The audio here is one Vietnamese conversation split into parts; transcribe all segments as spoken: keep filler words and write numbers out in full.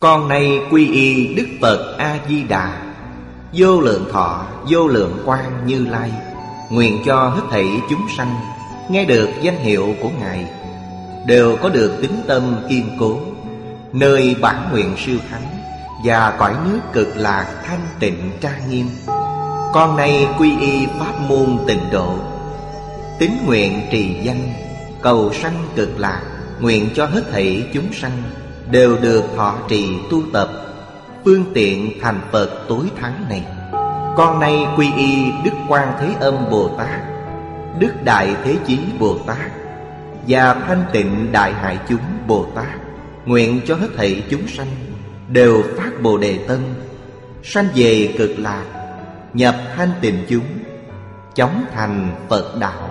Con nay quy y Đức Phật A-di-đà, vô lượng thọ vô lượng quang Như Lai. Nguyện cho hết thảy chúng sanh nghe được danh hiệu của Ngài đều có được tín tâm kiên cố, nơi bản nguyện siêu thắng và cõi nước cực lạc thanh tịnh trang nghiêm. Con nay quy y pháp môn tịnh độ, tín nguyện trì danh, cầu sanh cực lạc. Nguyện cho hết thảy chúng sanh đều được thọ trì tu tập, phương tiện thành Phật tối thắng này. Con nay quy y Đức Quan Thế Âm Bồ Tát, Đức Đại Thế Chí Bồ Tát và Thanh Tịnh Đại Hải Chúng Bồ Tát. Nguyện cho hết thảy chúng sanh đều phát Bồ Đề Tâm, sanh về cực lạc, nhập thanh tịnh chúng, chóng thành Phật đạo.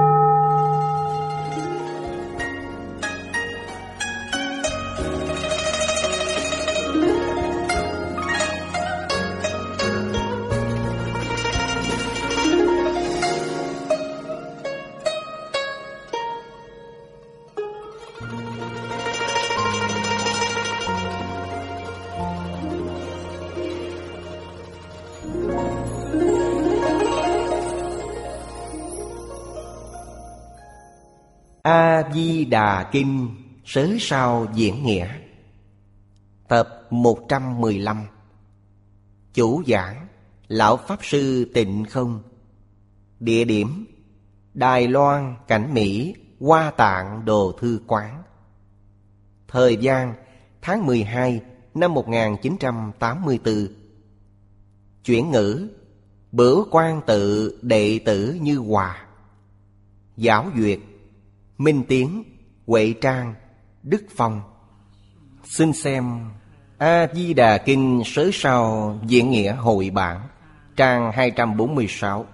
A-di-đà Kinh Sớ Sao Diễn Nghĩa. Tập một trăm mười lăm. Chủ giảng Lão Pháp Sư Tịnh Không. Địa điểm Đài Loan, Cảnh Mỹ, Hoa Tạng Đồ Thư Quán. Thời gian tháng mười hai năm một nghìn chín trăm tám mươi tư. Chuyển ngữ Bửu Quan Tự đệ tử Như Hòa. Giáo duyệt Minh Tiến, Huệ Trang, Đức Phong. Xin xem A-di-đà Kinh Sớ Sao Diễn Nghĩa hội bản, trang hai trăm bốn mươi sáu.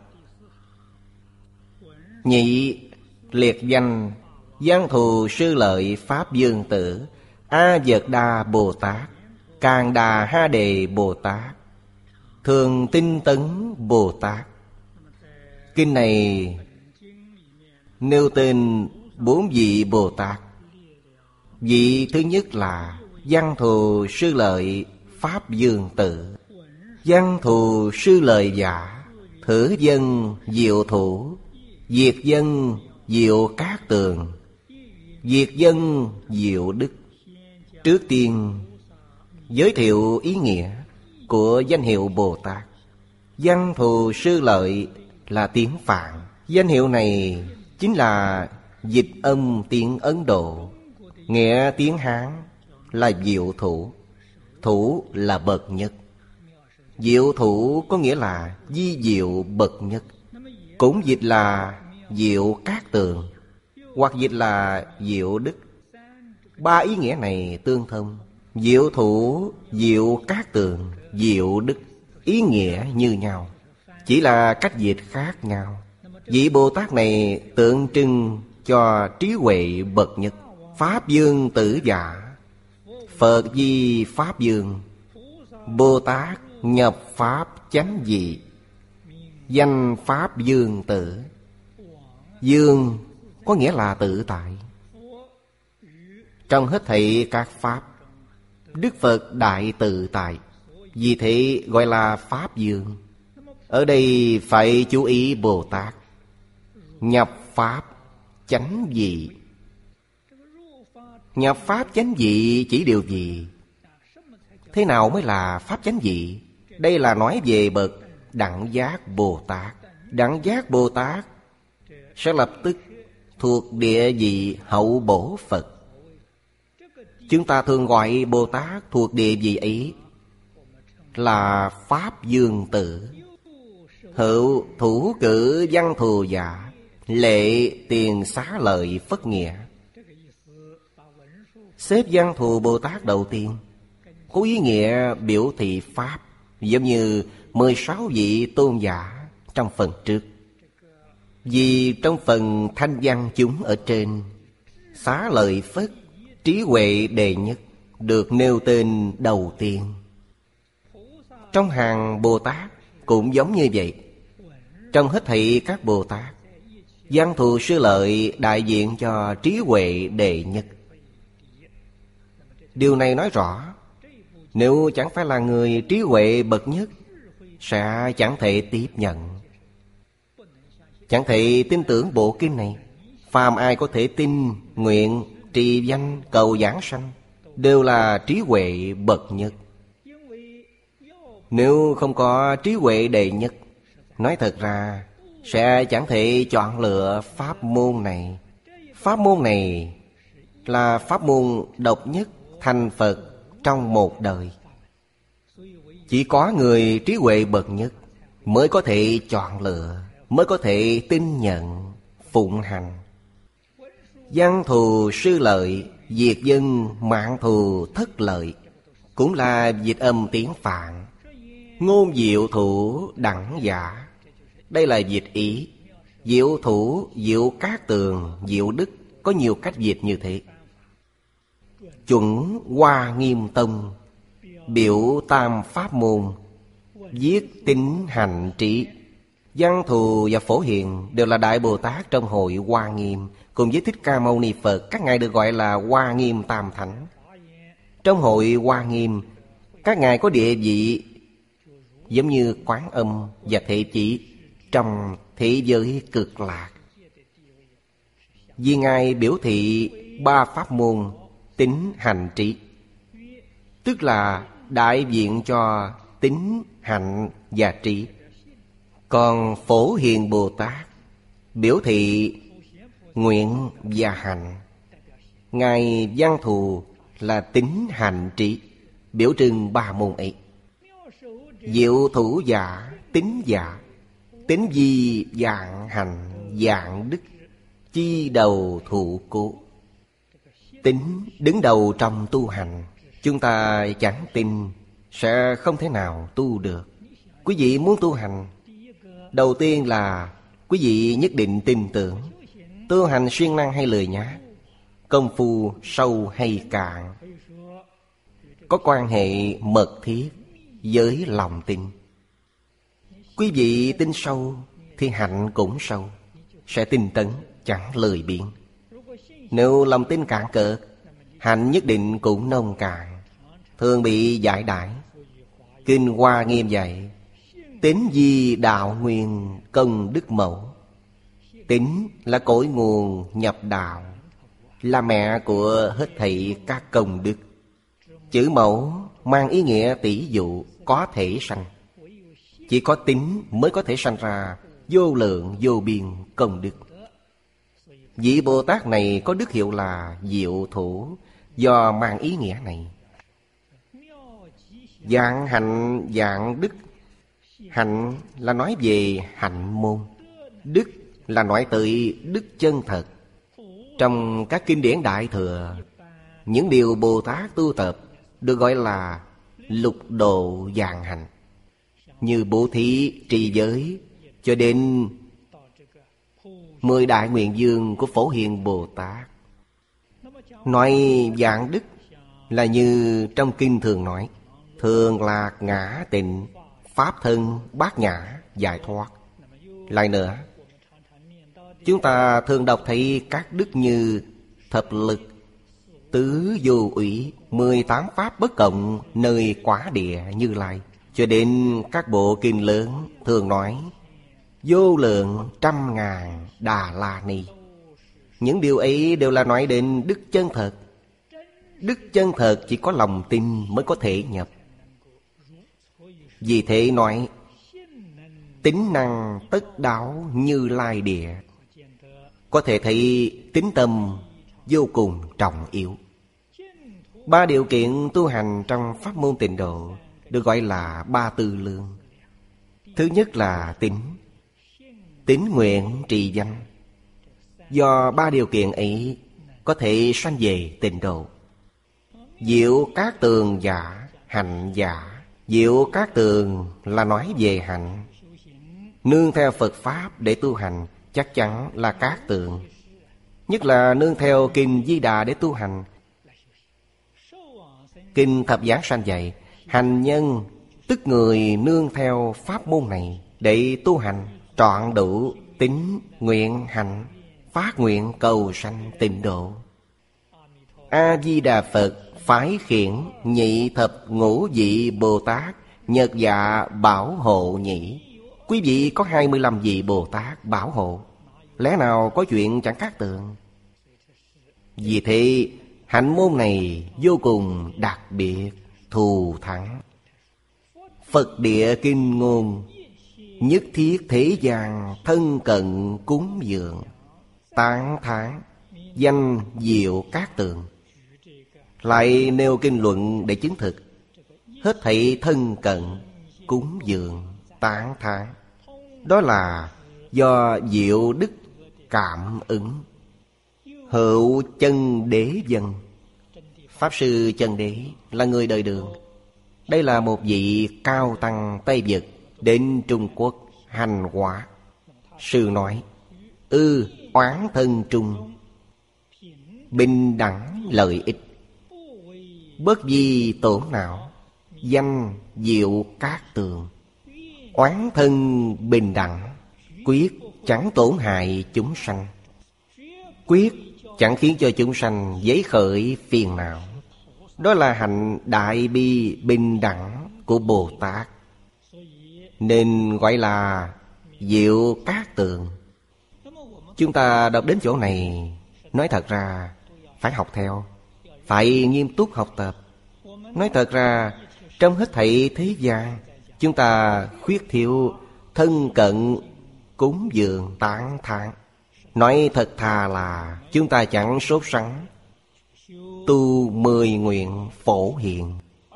Nhị liệt danh Văn Thù Sư Lợi Pháp Dương Tử A Dật Đa Bồ Tát, Càn Đà Ha Đề Bồ Tát, Thường Tinh Tấn Bồ Tát. Kinh này nêu tên bốn vị Bồ Tát. Vị thứ nhất là Văn Thù Sư Lợi Pháp Dương Tử. Văn Thù Sư Lợi giả, thử dân diệu thủ, diệt dân diệu cát tường, diệt dân diệu đức. Trước tiên giới thiệu ý nghĩa của danh hiệu Bồ Tát. Văn Thù Sư Lợi là tiếng Phạn. Danh hiệu này chính là dịch âm tiếng Ấn Độ, nghĩa tiếng Hán là diệu thủ. Thủ là bậc nhất. Diệu thủ có nghĩa là di diệu bậc nhất, cũng dịch là diệu cát tường, hoặc dịch là diệu đức. Ba ý nghĩa này tương thông. Diệu thủ, diệu cát tường, diệu đức, ý nghĩa như nhau, chỉ là cách dịch khác nhau. Vị Bồ Tát này tượng trưng cho trí huệ bậc nhất. Pháp Dương Tử giả, Phật Di Pháp Dương, Bồ Tát nhập Pháp chánh dị, danh Pháp Dương Tử. Dương có nghĩa là tự tại. Trong hết thảy các Pháp, Đức Phật đại tự tại, vì thế gọi là Pháp Dương. Ở đây phải chú ý Bồ Tát nhập Pháp chánh dị. Nhập Pháp chánh dị chỉ điều gì? Thế nào mới là Pháp chánh dị? Đây là nói về bậc Đẳng Giác Bồ Tát. Đẳng Giác Bồ Tát sẽ lập tức thuộc địa vị hậu bổ Phật. Chúng ta thường gọi Bồ Tát thuộc địa vị ấy là Pháp Dương Tử. Hữu thủ cử văn thù giả, lệ tiền xá lợi phất nghĩa. Xếp Văn Thù Bồ Tát đầu tiên có ý nghĩa biểu thị Pháp, giống như mười sáu vị tôn giả trong phần trước. Vì trong phần thanh văn chúng ở trên, xá lợi phất, trí huệ đệ nhất, được nêu tên đầu tiên. Trong hàng Bồ Tát cũng giống như vậy. Trong hết thảy các Bồ Tát, Văn Thù Sư Lợi đại diện cho trí huệ đệ nhất. Điều này nói rõ Nếu chẳng phải là người trí huệ bậc nhất, sẽ chẳng thể tiếp nhận, chẳng thể tin tưởng bộ kinh này. Phàm ai có thể tin, nguyện, trì danh, cầu giảng sanh, đều là trí huệ bậc nhất. Nếu không có trí huệ đệ nhất, nói thật ra sẽ chẳng thể chọn lựa pháp môn này. Pháp môn này là pháp môn độc nhất thành Phật trong một đời. Chỉ có người trí huệ bậc nhất mới có thể chọn lựa, mới có thể tin nhận, phụng hành. Văn thù sư lợi, diệt dân mạng thù thất lợi, cũng là dịch âm tiếng Phạn. Ngôn diệu thủ đẳng giả, đây là dịch ý. Diệu thủ, diệu cát tường, diệu đức, có nhiều cách dịch như thế. Chuẩn Hoa Nghiêm Tông, biểu tam pháp môn, viết tín hành trí. Văn Thù và Phổ Hiền đều là Đại Bồ Tát trong hội Hoa Nghiêm, cùng với Thích Ca Mâu Ni Phật. Các ngài được gọi là Hoa Nghiêm Tam Thánh. Trong hội Hoa Nghiêm, các ngài có địa vị giống như Quán Âm và Thế Chí trong thế giới Cực Lạc. Vì ngài biểu thị ba pháp môn tín hành trí, tức là đại diện cho tín, hạnh và trí. Còn Phổ Hiền Bồ Tát biểu thị nguyện và hạnh. Ngài Văn Thù là tín hành trí, biểu trưng ba môn ấy. Diệu thủ giả, tín giả, tín di dạng hành dạng đức, chi đầu thụ cố. Tín đứng đầu trong tu hành. Chúng ta chẳng tin sẽ không thể nào tu được. Quý vị muốn tu hành, đầu tiên là quý vị nhất định tin tưởng. Tu hành siêng năng hay lười nhác, công phu sâu hay cạn, có quan hệ mật thiết với lòng tin. Quý vị tin sâu thì hạnh cũng sâu, sẽ tinh tấn, chẳng lười biếng. Nếu lòng tin cạn cợt, hạnh nhất định cũng nông cạn, thường bị giải đãi. Kinh Hoa Nghiêm dạy: tín di đạo nguyên công đức mẫu. Tín là cội nguồn nhập đạo, là mẹ của hết thảy các công đức. Chữ mẫu mang ý nghĩa tỷ dụ, có thể sanh. Chỉ có tín mới có thể sanh ra vô lượng vô biên công đức. Vị Bồ Tát này có đức hiệu là diệu thủ, do mang ý nghĩa này. Dạng hạnh dạng đức. Hạnh là nói về hạnh môn, đức là nói tới đức chân thật. Trong các kinh điển Đại Thừa, những điều Bồ Tát tu tập được gọi là lục độ dạng hạnh, như bố thí, trì giới, cho đến mười đại nguyện dương của Phổ Hiền Bồ Tát. Nói dạng đức là như trong kinh thường nói: thường lạc ngã tịnh, pháp thân bát nhã giải thoát. Lại nữa, chúng ta thường đọc thấy các đức như thập lực, tứ vô ủy, mười tám pháp bất cộng, nơi quả địa Như Lai, cho đến các bộ kinh lớn thường nói vô lượng trăm ngàn Đà La Ni. Những điều ấy đều là nói đến đức chân thật. Đức chân thật chỉ có lòng tin mới có thể nhập. Vì thế nói tín năng tất đáo Như Lai địa. Có thể thấy tín tâm vô cùng trọng yếu. Ba điều kiện tu hành trong pháp môn Tịnh Độ được gọi là ba tư lương. Thứ nhất là tín, tín nguyện trì danh. Do ba điều kiện ấy có thể sanh về Tịnh Độ. Diệu cát tường giả, hạnh giả. Diệu cát tường là nói về hạnh. Nương theo Phật Pháp để tu hành chắc chắn là cát tường. Nhất là nương theo Kinh Di Đà để tu hành. Kinh Thập Giảng Sanh dạy hành nhân tức người nương theo pháp môn này để tu hành, trọn đủ tín nguyện hạnh, phát nguyện cầu sanh Tịnh Độ. A-di-đà Phật phái khiển nhị thập ngũ vị Bồ Tát nhật dạ bảo hộ nhỉ. Quý vị có hai mươi lăm vị Bồ Tát bảo hộ, lẽ nào có chuyện chẳng cát tường? Vì thế hạnh môn này vô cùng đặc biệt, thù thắng. Phật địa kinh ngôn, nhất thiết thế gian thân cận cúng dường, tán thán danh diệu cát tường. Lại nêu kinh luận để chứng thực, hết thảy thân cận cúng dường tán thán, đó là do diệu đức cảm ứng. Hữu chân đế dân, Pháp Sư Chân Đế là người đời Đường. Đây là một vị cao tăng Tây Vực đến Trung Quốc hành hóa. Sư nói, ư oán thân trung, bình đẳng lợi ích, bất vi tổn não, danh diệu cát tường. Oán thân bình đẳng, quyết chẳng tổn hại chúng sanh, quyết chẳng khiến cho chúng sanh dấy khởi phiền não. Đó là hạnh đại bi bình đẳng của Bồ Tát, nên gọi là diệu cát tường. Chúng ta đọc đến chỗ này, nói thật ra phải học theo, phải nghiêm túc học tập. Nói thật ra, trong hết thảy thế gian, chúng ta khuyết thiếu thân cận cúng dường tán thán. Nói thật thà là chúng ta chẳng sốt sắng tu mười nguyện phổ hiện.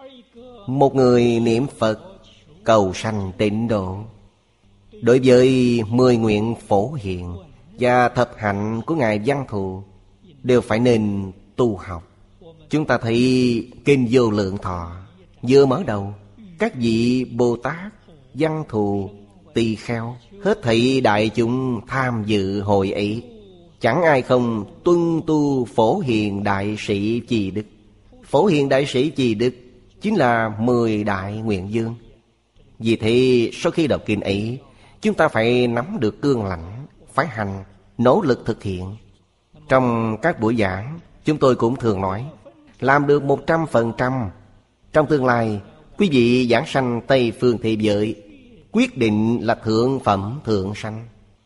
Một người niệm Phật cầu sanh tịnh độ, đối với mười nguyện phổ hiện và thập hạnh của Ngài Văn Thù đều phải nên tu học. Chúng ta thấy Kinh Vô Lượng Thọ vừa mở đầu, các vị Bồ Tát, Văn Thù, Tỳ Kheo, hết thảy đại chúng tham dự hội ấy, chẳng ai không tuân tu phổ hiền đại sĩ trì đức. Phổ hiền đại sĩ trì đức chính là mười đại nguyện vương. Vì thế sau khi đọc kinh ấy, chúng ta phải nắm được cương lãnh, phải hành, nỗ lực thực hiện. Trong các buổi giảng, chúng tôi cũng thường nói, làm được một trăm phần trăm, trong tương lai quý vị giảng sanh Tây Phương Thế Giới, quyết định là thượng phẩm thượng sanh.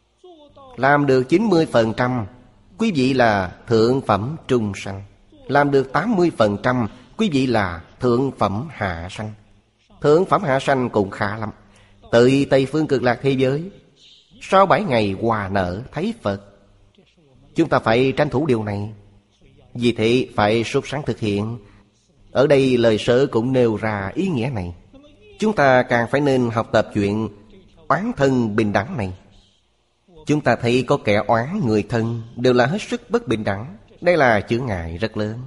Làm được chín mươi phần trăm, quý vị là thượng phẩm trung sanh. Làm được tám mươi phần trăm, quý vị là thượng phẩm hạ sanh. Thượng phẩm hạ sanh cũng khá lắm. Từ Tây Phương Cực Lạc Thế Giới, sau bảy ngày hòa nở thấy Phật. Chúng ta phải tranh thủ điều này. Vì thế phải sốt sắng thực hiện. Ở đây lời sớ cũng nêu ra ý nghĩa này. Chúng ta càng phải nên học tập chuyện oán thân bình đẳng này. Chúng ta thấy có kẻ oán người thân đều là hết sức bất bình đẳng. Đây là chướng ngại rất lớn.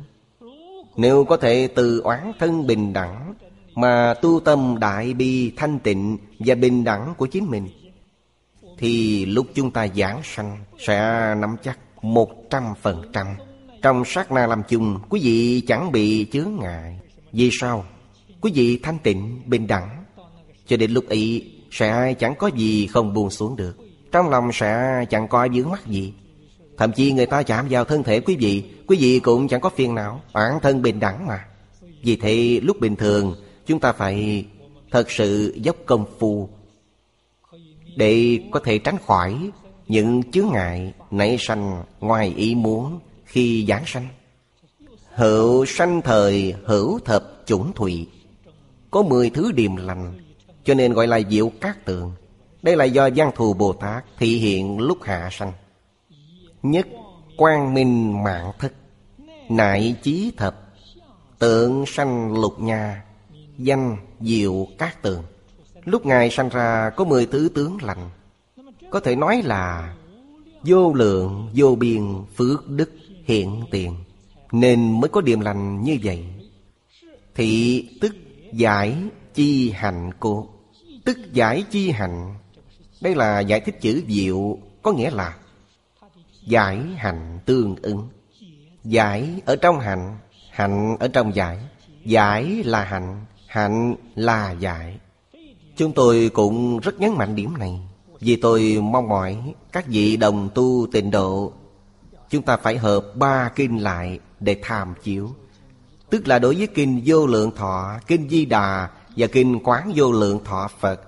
Nếu có thể từ oán thân bình đẳng mà tu tâm đại bi thanh tịnh và bình đẳng của chính mình, thì lúc chúng ta giảng sanh sẽ nắm chắc một trăm phần trăm. Trong sát na làm chung, quý vị chẳng bị chướng ngại. Vì sao? Quý vị thanh tịnh, bình đẳng. Cho đến lúc ấy sẽ chẳng có gì không buông xuống được. Trong lòng sẽ chẳng có vướng mắc gì. Thậm chí người ta chạm vào thân thể quý vị, quý vị cũng chẳng có phiền não. Bản thân bình đẳng mà. Vì thế lúc bình thường chúng ta phải thật sự dốc công phu để có thể tránh khỏi những chướng ngại nảy sanh ngoài ý muốn khi giảng sanh. Hữu sanh thời hữu thập chủng thụy, có mười thứ điềm lành, cho nên gọi là diệu cát tường. Đây là do Văn Thù Bồ Tát thị hiện lúc hạ sanh. Nhất quang minh mạng thức, nại chí thập, tượng sanh lục nha, danh diệu cát tường. Lúc Ngài sanh ra có mười thứ tướng lành. Có thể nói là vô lượng vô biên phước đức hiện tiền, nên mới có điềm lành như vậy. Thị tức giải chi hành cô, tức giải chi hành. Đây là giải thích chữ diệu, có nghĩa là giải hành tương ứng. Giải ở trong hạnh, hạnh ở trong giải. Giải là hạnh, hạnh là giải. Chúng tôi cũng rất nhấn mạnh điểm này, vì tôi mong mỏi các vị đồng tu tịnh độ, chúng ta phải hợp ba kinh lại để tham chiếu. Tức là đối với Kinh Vô Lượng Thọ, Kinh Di Đà và Kinh Quán Vô Lượng Thọ Phật,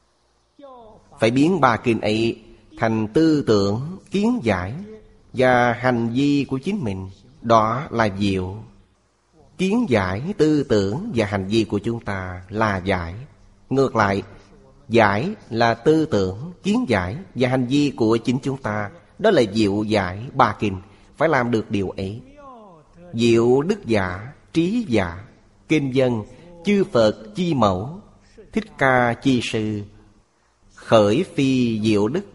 phải biến ba kinh ấy thành tư tưởng, kiến giải và hành vi của chính mình. Đó là diệu. Kiến giải, tư tưởng và hành vi của chúng ta là giải. Ngược lại, giải là tư tưởng, kiến giải và hành vi của chính chúng ta. Đó là diệu giải ba kinh. Phải làm được điều ấy. Diệu đức giả, trí giả, kinh dân, chư Phật chi mẫu, Thích Ca chi sư, khởi phi diệu đức,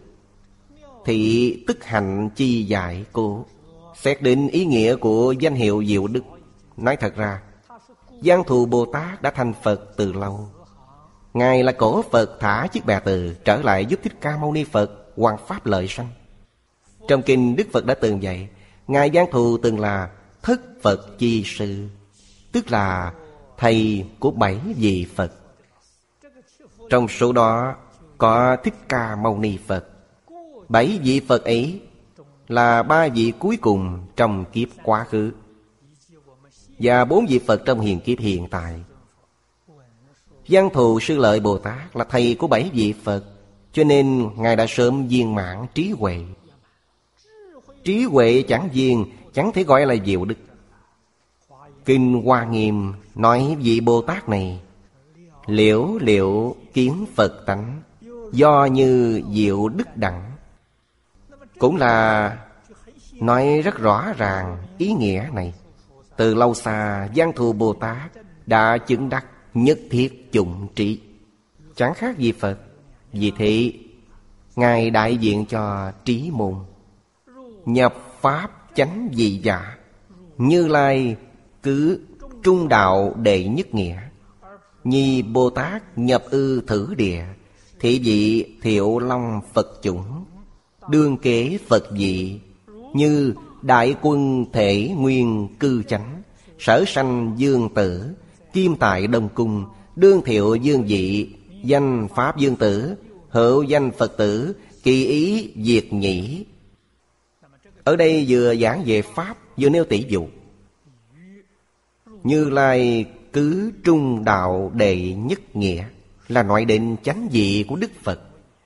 thị tức hạnh chi giải cố. Xét đến ý nghĩa của danh hiệu diệu đức, nói thật ra Văn Thù Bồ Tát đã thành Phật từ lâu. Ngài là cổ Phật thả chiếc bè từ trở lại giúp Thích Ca Mâu Ni Phật hoằng pháp lợi sanh. Trong kinh Đức Phật đã từng dạy, Ngài Văn Thù từng là thất Phật chi sư, tức là thầy của bảy vị Phật. Trong số đó có Thích Ca Mâu Ni Phật. Bảy vị Phật ấy là ba vị cuối cùng trong kiếp quá khứ và bốn vị Phật trong hiện kiếp hiện tại. Văn Thù Sư Lợi Bồ Tát là thầy của bảy vị Phật, cho nên Ngài đã sớm viên mãn trí huệ. Trí huệ chẳng viên, chẳng thể gọi là diệu đức. Kinh Hoa Nghiêm nói vị Bồ Tát này liễu liễu kiến Phật tánh, do như diệu đức đẳng. Cũng là nói rất rõ ràng ý nghĩa này. Từ lâu xa, Văn Thù Bồ Tát đã chứng đắc nhất thiết chủng trí, chẳng khác gì Phật. Vì thế Ngài đại diện cho trí môn, nhập pháp chánh vị giả. Như Lai cứ trung đạo đệ nhất nghĩa, Nhi Bồ Tát nhập ư thử địa, thị vị thiệu long Phật chủng, đương kế Phật vị. Như đại quân thể nguyên cư chánh, sở sanh dương tử, kim tại Đông Cung, đương thiệu dương vị, danh Pháp dương tử, hữu danh Phật tử, kỳ ý diệt nhĩ. Ở đây vừa giảng về Pháp, vừa nêu tỷ dụ. Như Lai cứ trung đạo đệ nhất nghĩa là nói đến chánh vị của Đức Phật.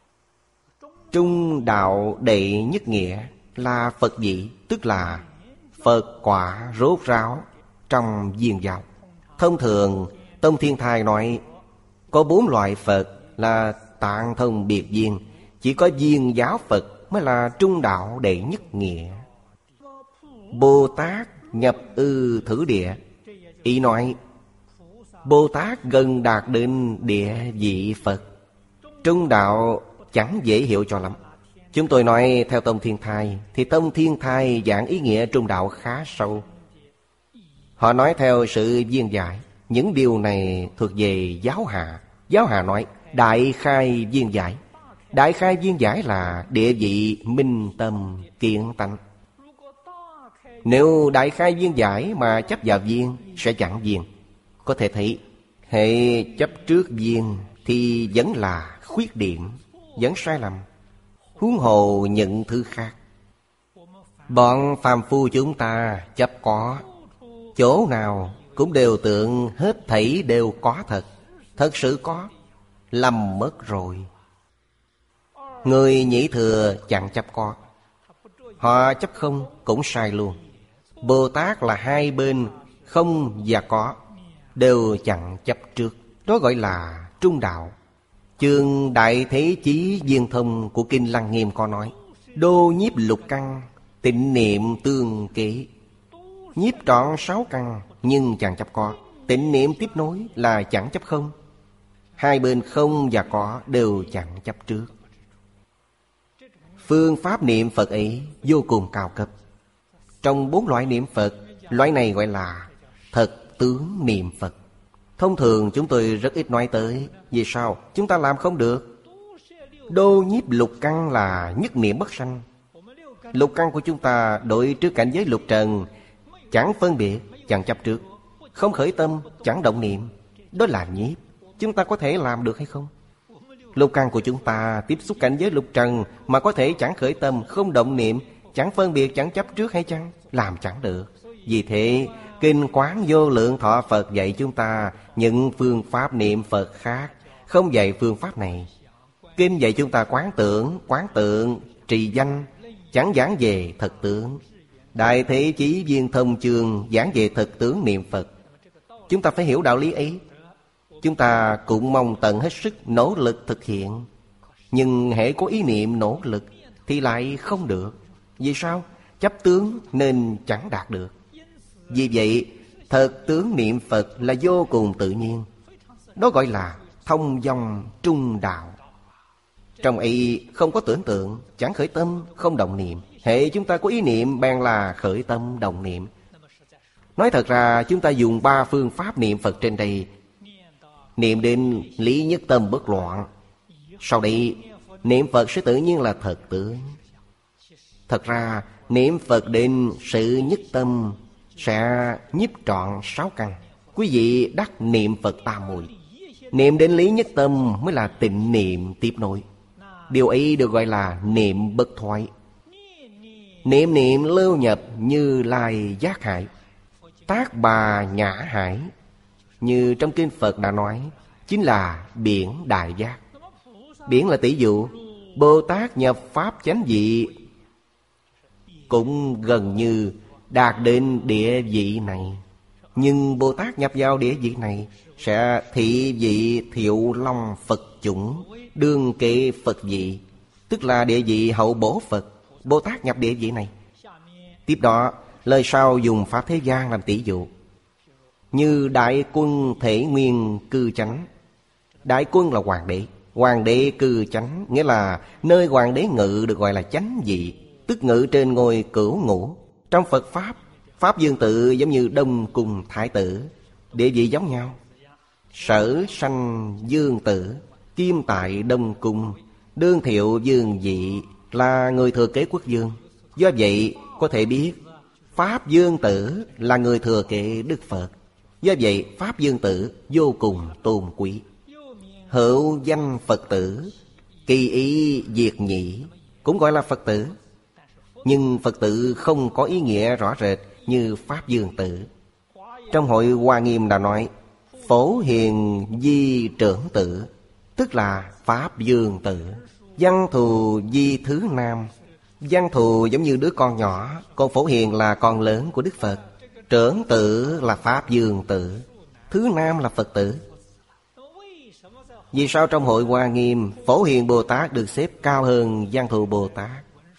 Trung đạo đệ nhất nghĩa là Phật vị, tức là Phật quả rốt ráo trong viên giáo. Thông thường Tông Thiên Thai nói có bốn loại Phật là tạng thông biệt viên, chỉ có viên giáo Phật mới là trung đạo đệ nhất nghĩa. Bồ Tát nhập ư thử địa, ý nói Bồ Tát gần đạt đến địa vị Phật. Trung đạo chẳng dễ hiểu cho lắm. Chúng tôi nói theo Tông Thiên Thai, thì Tông Thiên Thai giảng ý nghĩa trung đạo khá sâu. Họ nói theo sự viên giải. Những điều này thuộc về giáo hạ. Giáo hạ nói đại khai viên giải. Đại khai viên giải là địa vị minh tâm kiện tánh. Nếu đại khai viên giải mà chấp vào viên sẽ chẳng viên. Có thể thấy hệ chấp trước viên thì vẫn là khuyết điểm, vẫn sai lầm. Huống hồ những thứ khác. Bọn phàm phu chúng ta chấp có, chỗ nào cũng đều tượng hết thảy đều có thật. Thật sự có, lầm mất rồi. Người Nhĩ Thừa chẳng chấp có, họ chấp không cũng sai luôn. Bồ Tát là hai bên không và có đều chẳng chấp trước. Đó gọi là trung đạo. Chương Đại Thế Chí Viên Thông của Kinh Lăng Nghiêm có nói đô nhiếp lục căn, tịnh niệm tương kế. Nhiếp trọn sáu căn nhưng chẳng chấp có. Tịnh niệm tiếp nối là chẳng chấp không. Hai bên không và có đều chẳng chấp trước. Phương pháp niệm Phật ấy vô cùng cao cấp. Trong bốn loại niệm Phật, loại này gọi là thật tướng niệm Phật. Thông thường chúng tôi rất ít nói tới. Vì sao? Chúng ta làm không được. Đô nhiếp lục căn là nhất niệm bất sanh. Lục căn của chúng ta đối trước cảnh giới lục trần chẳng phân biệt, chẳng chấp trước, không khởi tâm, chẳng động niệm. Đó là nhiếp. Chúng ta có thể làm được hay không? Lục căn của chúng ta tiếp xúc cảnh giới lục trần mà có thể chẳng khởi tâm, không động niệm, chẳng phân biệt, chẳng chấp trước hay chăng? Làm chẳng được. Vì thế, Kinh Quán Vô Lượng Thọ Phật dạy chúng ta những phương pháp niệm Phật khác, không dạy phương pháp này. Kinh dạy chúng ta quán tưởng, quán tượng, trì danh, chẳng giảng về thực tướng. Đại Thế Chí Viên Thông Chương giảng về thực tướng niệm Phật. Chúng ta phải hiểu đạo lý ấy. Chúng ta cũng mong tận hết sức nỗ lực thực hiện. Nhưng hễ có ý niệm nỗ lực thì lại không được. Vì sao? Chấp tướng nên chẳng đạt được. Vì vậy, thực tướng niệm Phật là vô cùng tự nhiên. Đó gọi là thông dong trung đạo. Trong ấy không có tưởng tượng, chẳng khởi tâm, không động niệm. Hễ chúng ta có ý niệm bèn là khởi tâm động niệm. Nói thật ra chúng ta dùng ba phương pháp niệm Phật trên đây. Niệm đến lý nhất tâm bất loạn. Sau đây niệm Phật sẽ tự nhiên là thật tướng. Thật ra niệm Phật đến sự nhất tâm sẽ nhiếp trọn sáu căn. Quý vị đắc niệm Phật tam muội. Niệm đến lý nhất tâm mới là tịnh niệm tiếp nối. Điều ấy được gọi là niệm bất thoái. Niệm niệm lưu nhập Như Lai giác hải, Tác Bà Nhã hải, như trong kinh Phật đã nói, chính là biển đại giác. Biển là tỷ dụ. Bồ Tát nhập pháp chánh vị cũng gần như đạt đến địa vị này. Nhưng Bồ Tát nhập vào địa vị này sẽ thị vị Thiệu Long Phật chủng, đương kệ Phật vị, tức là địa vị hậu bổ Phật. Bồ Tát nhập địa vị này. Tiếp đó lời sau dùng pháp thế gian làm tỷ dụ, như đại quân thể nguyên cư chánh. Đại quân là hoàng đế. Hoàng đế cư chánh nghĩa là nơi hoàng đế ngự được gọi là chánh vị, tức ngự trên ngôi cửu ngũ. Trong Phật Pháp, Pháp Dương Tự giống như Đông Cung Thái tử, địa vị giống nhau. Sở sanh Dương Tử, Kim tại Đông Cung, đương thiệu Dương vị là người thừa kế quốc vương. Do vậy có thể biết Pháp Dương Tử là người thừa kế Đức Phật. Do vậy Pháp Dương Tử vô cùng tôn quý. Hữu danh Phật tử, kỳ ý diệt nhĩ, cũng gọi là Phật tử. Nhưng Phật tử không có ý nghĩa rõ rệt như Pháp Dương Tử. Trong hội Hoa Nghiêm đã nói Phổ Hiền Di Trưởng Tử, tức là Pháp Dương Tử. Văn Thù Di Thứ Nam. Văn Thù giống như đứa con nhỏ, còn Phổ Hiền là con lớn của Đức Phật. Trưởng Tử là Pháp Dương Tử, Thứ Nam là Phật tử. Vì sao trong hội Hoa Nghiêm Phổ Hiền Bồ Tát được xếp cao hơn Văn Thù Bồ Tát?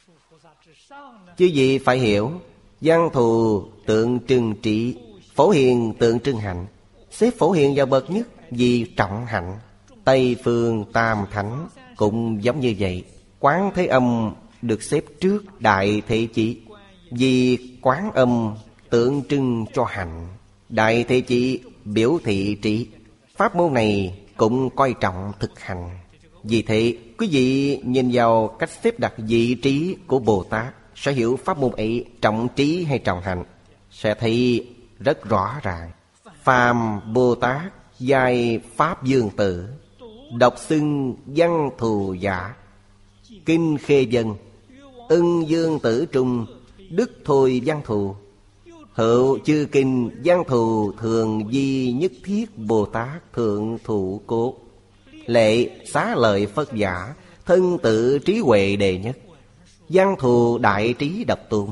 Chứ gì phải hiểu, Văn Thù tượng trưng trí, Phổ Hiền tượng trưng hạnh. Xếp Phổ Hiền vào bậc nhất vì trọng hạnh. Tây Phương Tam Thánh cũng giống như vậy. Quán Thế Âm được xếp trước Đại Thế Chí, vì Quán Âm tượng trưng cho hạnh, Đại Thế Chí biểu thị trí. Pháp môn này cũng coi trọng thực hành. Vì thế quý vị nhìn vào cách xếp đặt vị trí của Bồ Tát sẽ hiểu pháp môn ấy trọng trí hay trọng hạnh, sẽ thấy rất rõ ràng. Phàm Bồ Tát giai Pháp Dương Tử, độc xưng Văn Thù giả. Kinh Khê Vân, Ưng Dương Tử Trung, Đức Thôi Văn Thù. Hữu chư kinh Văn Thù thường di nhất thiết Bồ Tát thượng thủ cốt. Lệ xá lợi Phật giả, thân tự trí huệ đề nhất. Văn Thù đại trí độc tôn.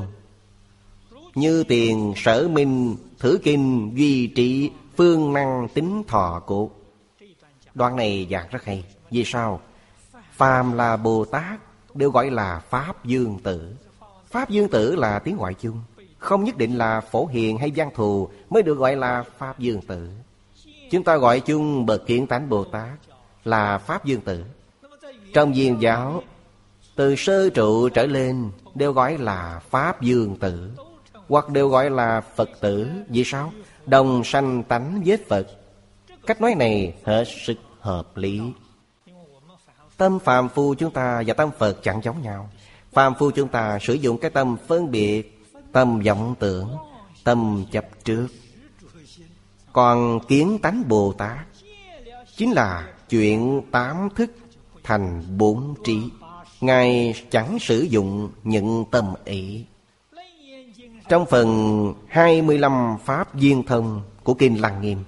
Như tiền sở minh, thử kinh duy trị, phương năng tính thọ cốt. Đoạn này giảng rất hay. Vì sao? Phàm là Bồ Tát đều gọi là Pháp Dương Tử. Pháp Dương Tử là tiếng gọi chung, không nhất định là Phổ Hiền hay Văn Thù mới được gọi là Pháp Dương Tử. Chúng ta gọi chung bậc Kiến Tánh Bồ Tát là Pháp Dương Tử. Trong Viên giáo, từ sơ trụ trở lên đều gọi là Pháp Dương Tử, hoặc đều gọi là Phật tử. Vì sao? Đồng sanh tánh với Phật. Cách nói này hết sức hợp lý. Tâm phàm phu chúng ta và tâm Phật chẳng giống nhau. Phàm phu chúng ta sử dụng cái tâm phân biệt, tâm vọng tưởng, tâm chấp trước. Còn Kiến Tánh Bồ Tát chính là chuyện tám thức thành bốn trí. Ngài chẳng sử dụng những tâm ý. Trong phần hai mươi lăm Pháp Viên Thông của Kinh Lăng Nghiêm,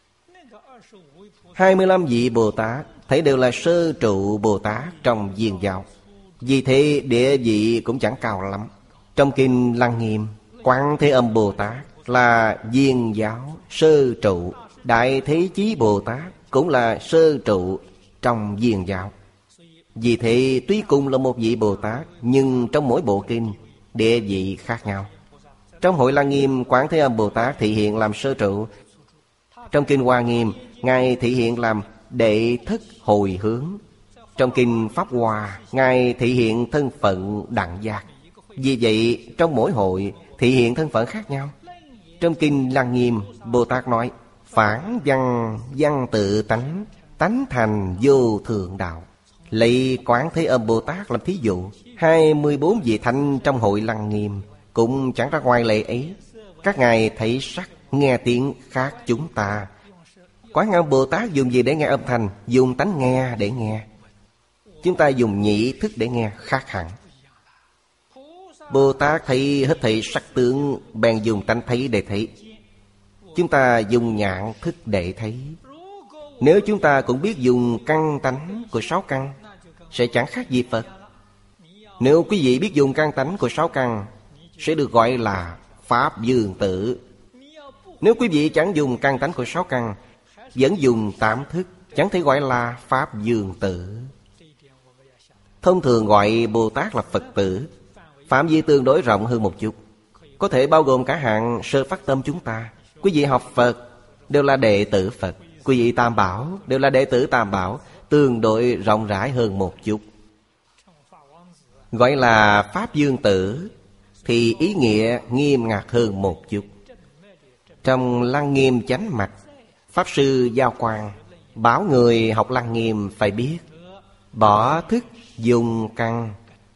hai mươi lăm vị Bồ Tát thấy đều là sơ trụ Bồ Tát trong Viên Giáo. Vì thế địa vị cũng chẳng cao lắm. Trong Kinh Lăng Nghiêm, Quán Thế Âm Bồ Tát là Viên Giáo sơ trụ, Đại Thế Chí Bồ Tát cũng là sơ trụ trong Viên Giáo. Vì thế tuy cùng là một vị Bồ Tát, nhưng trong mỗi bộ kinh địa vị khác nhau. Trong Hội Lăng Nghiêm, Quán Thế Âm Bồ Tát thị hiện làm sơ trụ. Trong Kinh Hoa Nghiêm, Ngài thị hiện làm đệ thất hồi hướng. Trong Kinh Pháp Hoa, Ngài thị hiện thân phận đẳng giác. Vì vậy trong mỗi hội thị hiện thân phận khác nhau. Trong Kinh Lăng Nghiêm, Bồ Tát nói: phản văn văn tự tánh, tánh thành vô thượng đạo. Lấy Quán Thế Âm Bồ Tát làm thí dụ, hai mươi bốn vị thánh trong Hội Lăng Nghiêm cũng chẳng ra ngoài lệ ấy. Các ngài thấy sắc, nghe tiếng khác chúng ta. Quán Âm Bồ Tát dùng gì để nghe âm thanh? Dùng tánh nghe để nghe. Chúng ta dùng nhĩ thức để nghe, khác hẳn. Bồ Tát thấy hết thảy sắc tướng, bèn dùng tánh thấy để thấy. Chúng ta dùng nhãn thức để thấy. Nếu chúng ta cũng biết dùng căn tánh của sáu căn, sẽ chẳng khác gì Phật. Nếu quý vị biết dùng căn tánh của sáu căn, sẽ được gọi là Pháp Dương Tử. Nếu quý vị chẳng dùng căn tánh của sáu căn, vẫn dùng tám thức, chẳng thể gọi là Pháp Dương Tử. Thông thường gọi Bồ Tát là Phật tử. Phạm vi tương đối rộng hơn một chút, có thể bao gồm cả hạng sơ phát tâm chúng ta. Quý vị học Phật đều là đệ tử Phật. Quý vị Tam Bảo đều là đệ tử Tam Bảo, tương đối rộng rãi hơn một chút. Gọi là Pháp Dương Tử thì ý nghĩa nghiêm ngặt hơn một chút. Trong Lăng Nghiêm Chánh Mạch, Pháp Sư Giao Quang bảo người học Lăng Nghiêm phải biết bỏ thức dùng căn.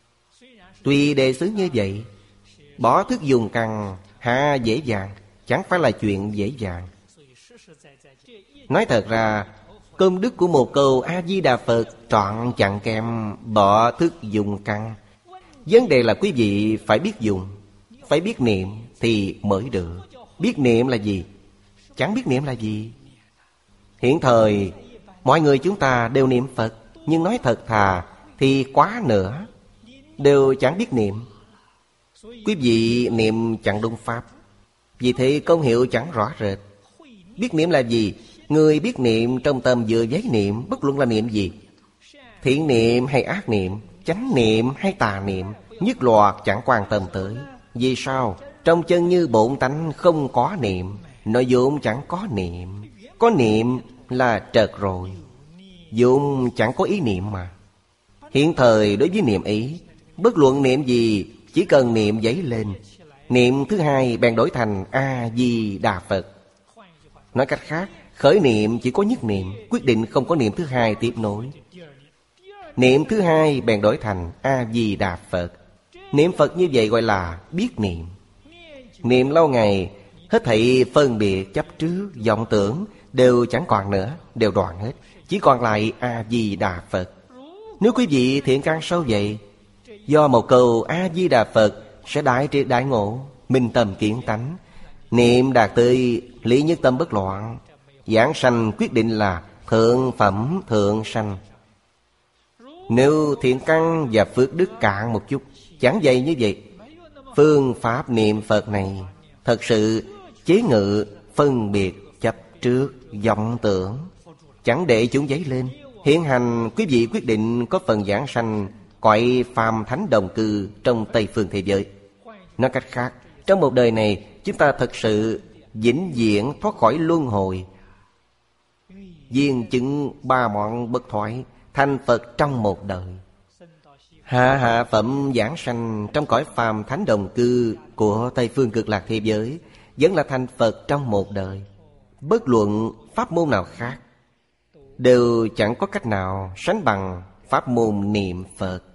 Tuy đề xướng như vậy, bỏ thức dùng căn há dễ dàng, chẳng phải là chuyện dễ dàng. Nói thật ra, công đức của một câu A-di-đà Phật trọn chẳng kém bỏ thức dùng căn. Vấn đề là quý vị phải biết dùng, phải biết niệm thì mới được. Biết niệm là gì? Chẳng biết niệm là gì. Hiện thời mọi người chúng ta đều niệm Phật, nhưng nói thật thà thì quá nữa, đều chẳng biết niệm. Quý vị niệm chẳng đúng pháp, vì thế công hiệu chẳng rõ rệt. Biết niệm là gì? Người biết niệm trong tâm vừa giấy niệm, bất luận là niệm gì, thiện niệm hay ác niệm, chánh niệm hay tà niệm, nhất loạt chẳng quan tâm tới. Vì sao? Trong chân như bổn tánh không có niệm, nội vốn chẳng có niệm. Có niệm là trật rồi, vốn chẳng có ý niệm mà. Hiện thời đối với niệm ý, bất luận niệm gì, chỉ cần niệm giấy lên, niệm thứ hai bèn đổi thành A-di-đà Phật. Nói cách khác, khởi niệm chỉ có nhất niệm, quyết định không có niệm thứ hai tiếp nối. Niệm thứ hai bèn đổi thành A-di-đà Phật. Niệm Phật như vậy gọi là biết niệm. Niệm lâu ngày, hết thảy phân biệt chấp trước, vọng tưởng đều chẳng còn nữa, đều đoạn hết, chỉ còn lại A-di-đà Phật. Nếu quý vị thiện căn sâu vậy, do một câu A-di-đà Phật sẽ đại triệt đại ngộ, minh tâm kiến tánh, niệm đạt tới lý nhất tâm bất loạn, giảng sanh quyết định là thượng phẩm thượng sanh. Nếu thiện căn và phước đức cạn một chút, chẳng dày như vậy, phương pháp niệm Phật này thật sự chế ngự phân biệt chấp trước vọng tưởng, chẳng để chúng dấy lên. Hiện hành quý vị quyết định có phần giảng sanh cõi phàm thánh đồng cư trong Tây phương thế giới. Nói cách khác, trong một đời này chúng ta thật sự vĩnh viễn thoát khỏi luân hồi, viên chứng ba mọn bất thoại, thành Phật trong một đời. Hạ hạ phẩm giảng sanh trong cõi phàm thánh đồng cư của Tây phương cực lạc thế giới, vẫn là thành Phật trong một đời. Bất luận pháp môn nào khác đều chẳng có cách nào sánh bằng pháp môn niệm Phật.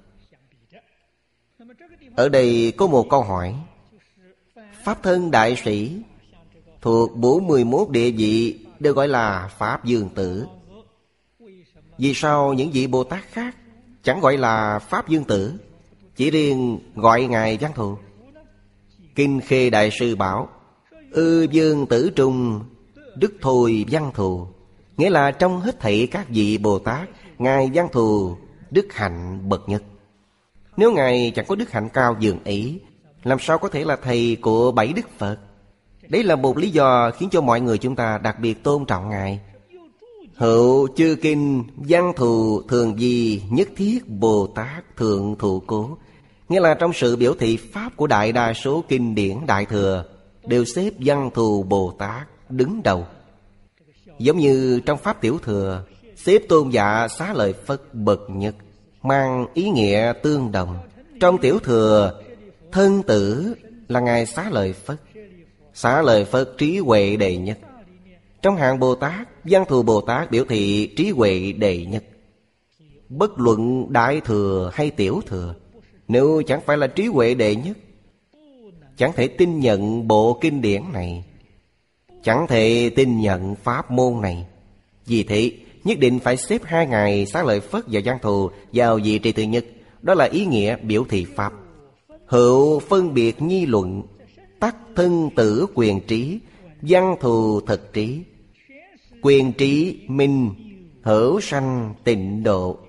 Ở đây có một câu hỏi: Pháp thân đại sĩ thuộc bốn mươi mốt địa vị đều gọi là Pháp Dương Tử. Vì sao những vị Bồ Tát khác chẳng gọi là Pháp Dương Tử, chỉ riêng gọi Ngài Văn Thù? Kinh Khê Đại Sư bảo: Ư dương tử trung, đức thôi văn thù. Nghĩa là trong hết thảy các vị Bồ Tát, Ngài Văn Thù đức hạnh bậc nhất. Nếu Ngài chẳng có đức hạnh cao dường ấy, làm sao có thể là thầy của bảy Đức Phật? Đấy là một lý do khiến cho mọi người chúng ta đặc biệt tôn trọng Ngài. Hữu chư kinh văn thù thường vi nhất thiết Bồ Tát thượng thụ cố. Nghĩa là trong sự biểu thị pháp của đại đa số kinh điển Đại Thừa đều xếp Văn Thù Bồ Tát đứng đầu. Giống như trong Pháp Tiểu Thừa xếp Tôn Giả Xá Lợi Phất bậc nhất, mang ý nghĩa tương đồng. Trong Tiểu Thừa, thân tử là Ngài Xá Lợi Phất. Xá Lợi Phất trí huệ đệ nhất. Trong hạng Bồ Tát, Văn Thù Bồ Tát biểu thị trí huệ đệ nhất. Bất luận Đại Thừa hay Tiểu Thừa, nếu chẳng phải là trí huệ đệ nhất, chẳng thể tin nhận bộ kinh điển này, chẳng thể tin nhận pháp môn này. Vì thế nhất định phải xếp hai ngài Xá Lợi Phất và Văn Thù vào vị trí thứ nhất. Đó là ý nghĩa biểu thị pháp. Hữu phân biệt nhi luận, tắc thân tử quyền trí, Văn Thù thực trí. Quyền trí minh, hữu sanh tịnh độ.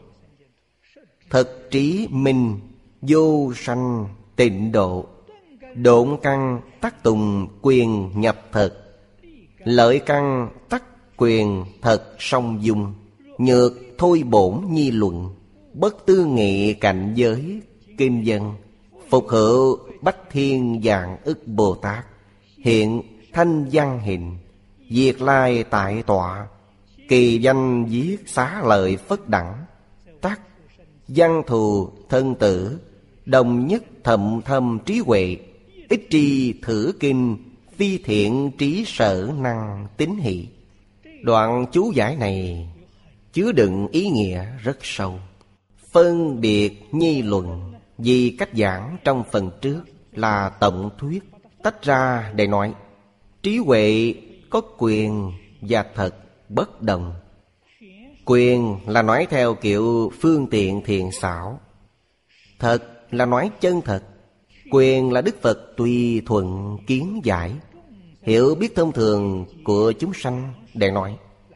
Thực trí minh, vô sanh tịnh độ. Độn căn tắc tùng quyền nhập thực. Lợi căn tắc quyền thật song dung. Nhược thôi bổn nhi luận, bất tư nghị cảnh giới kinh dân. Phục hữu bách thiên dạng ức Bồ Tát, hiện thanh văn hình, diệt lai tại tọa. Kỳ danh viết Xá Lợi Phất đẳng, tắc Văn Thù thân tử, đồng nhất thậm thâm trí huệ. Ích tri thử kinh, phi thiện trí sở năng tín hỷ. Đoạn chú giải này chứa đựng ý nghĩa rất sâu. Phân biệt nhi luận, vì cách giảng trong phần trước là tổng thuyết, tách ra để nói. Trí huệ có quyền và thật bất đồng. Quyền là nói theo kiểu phương tiện thiện xảo, thật là nói chân thật. Quyền là Đức Phật tùy thuận kiến giải, hiểu biết thông thường của chúng sanh để nói.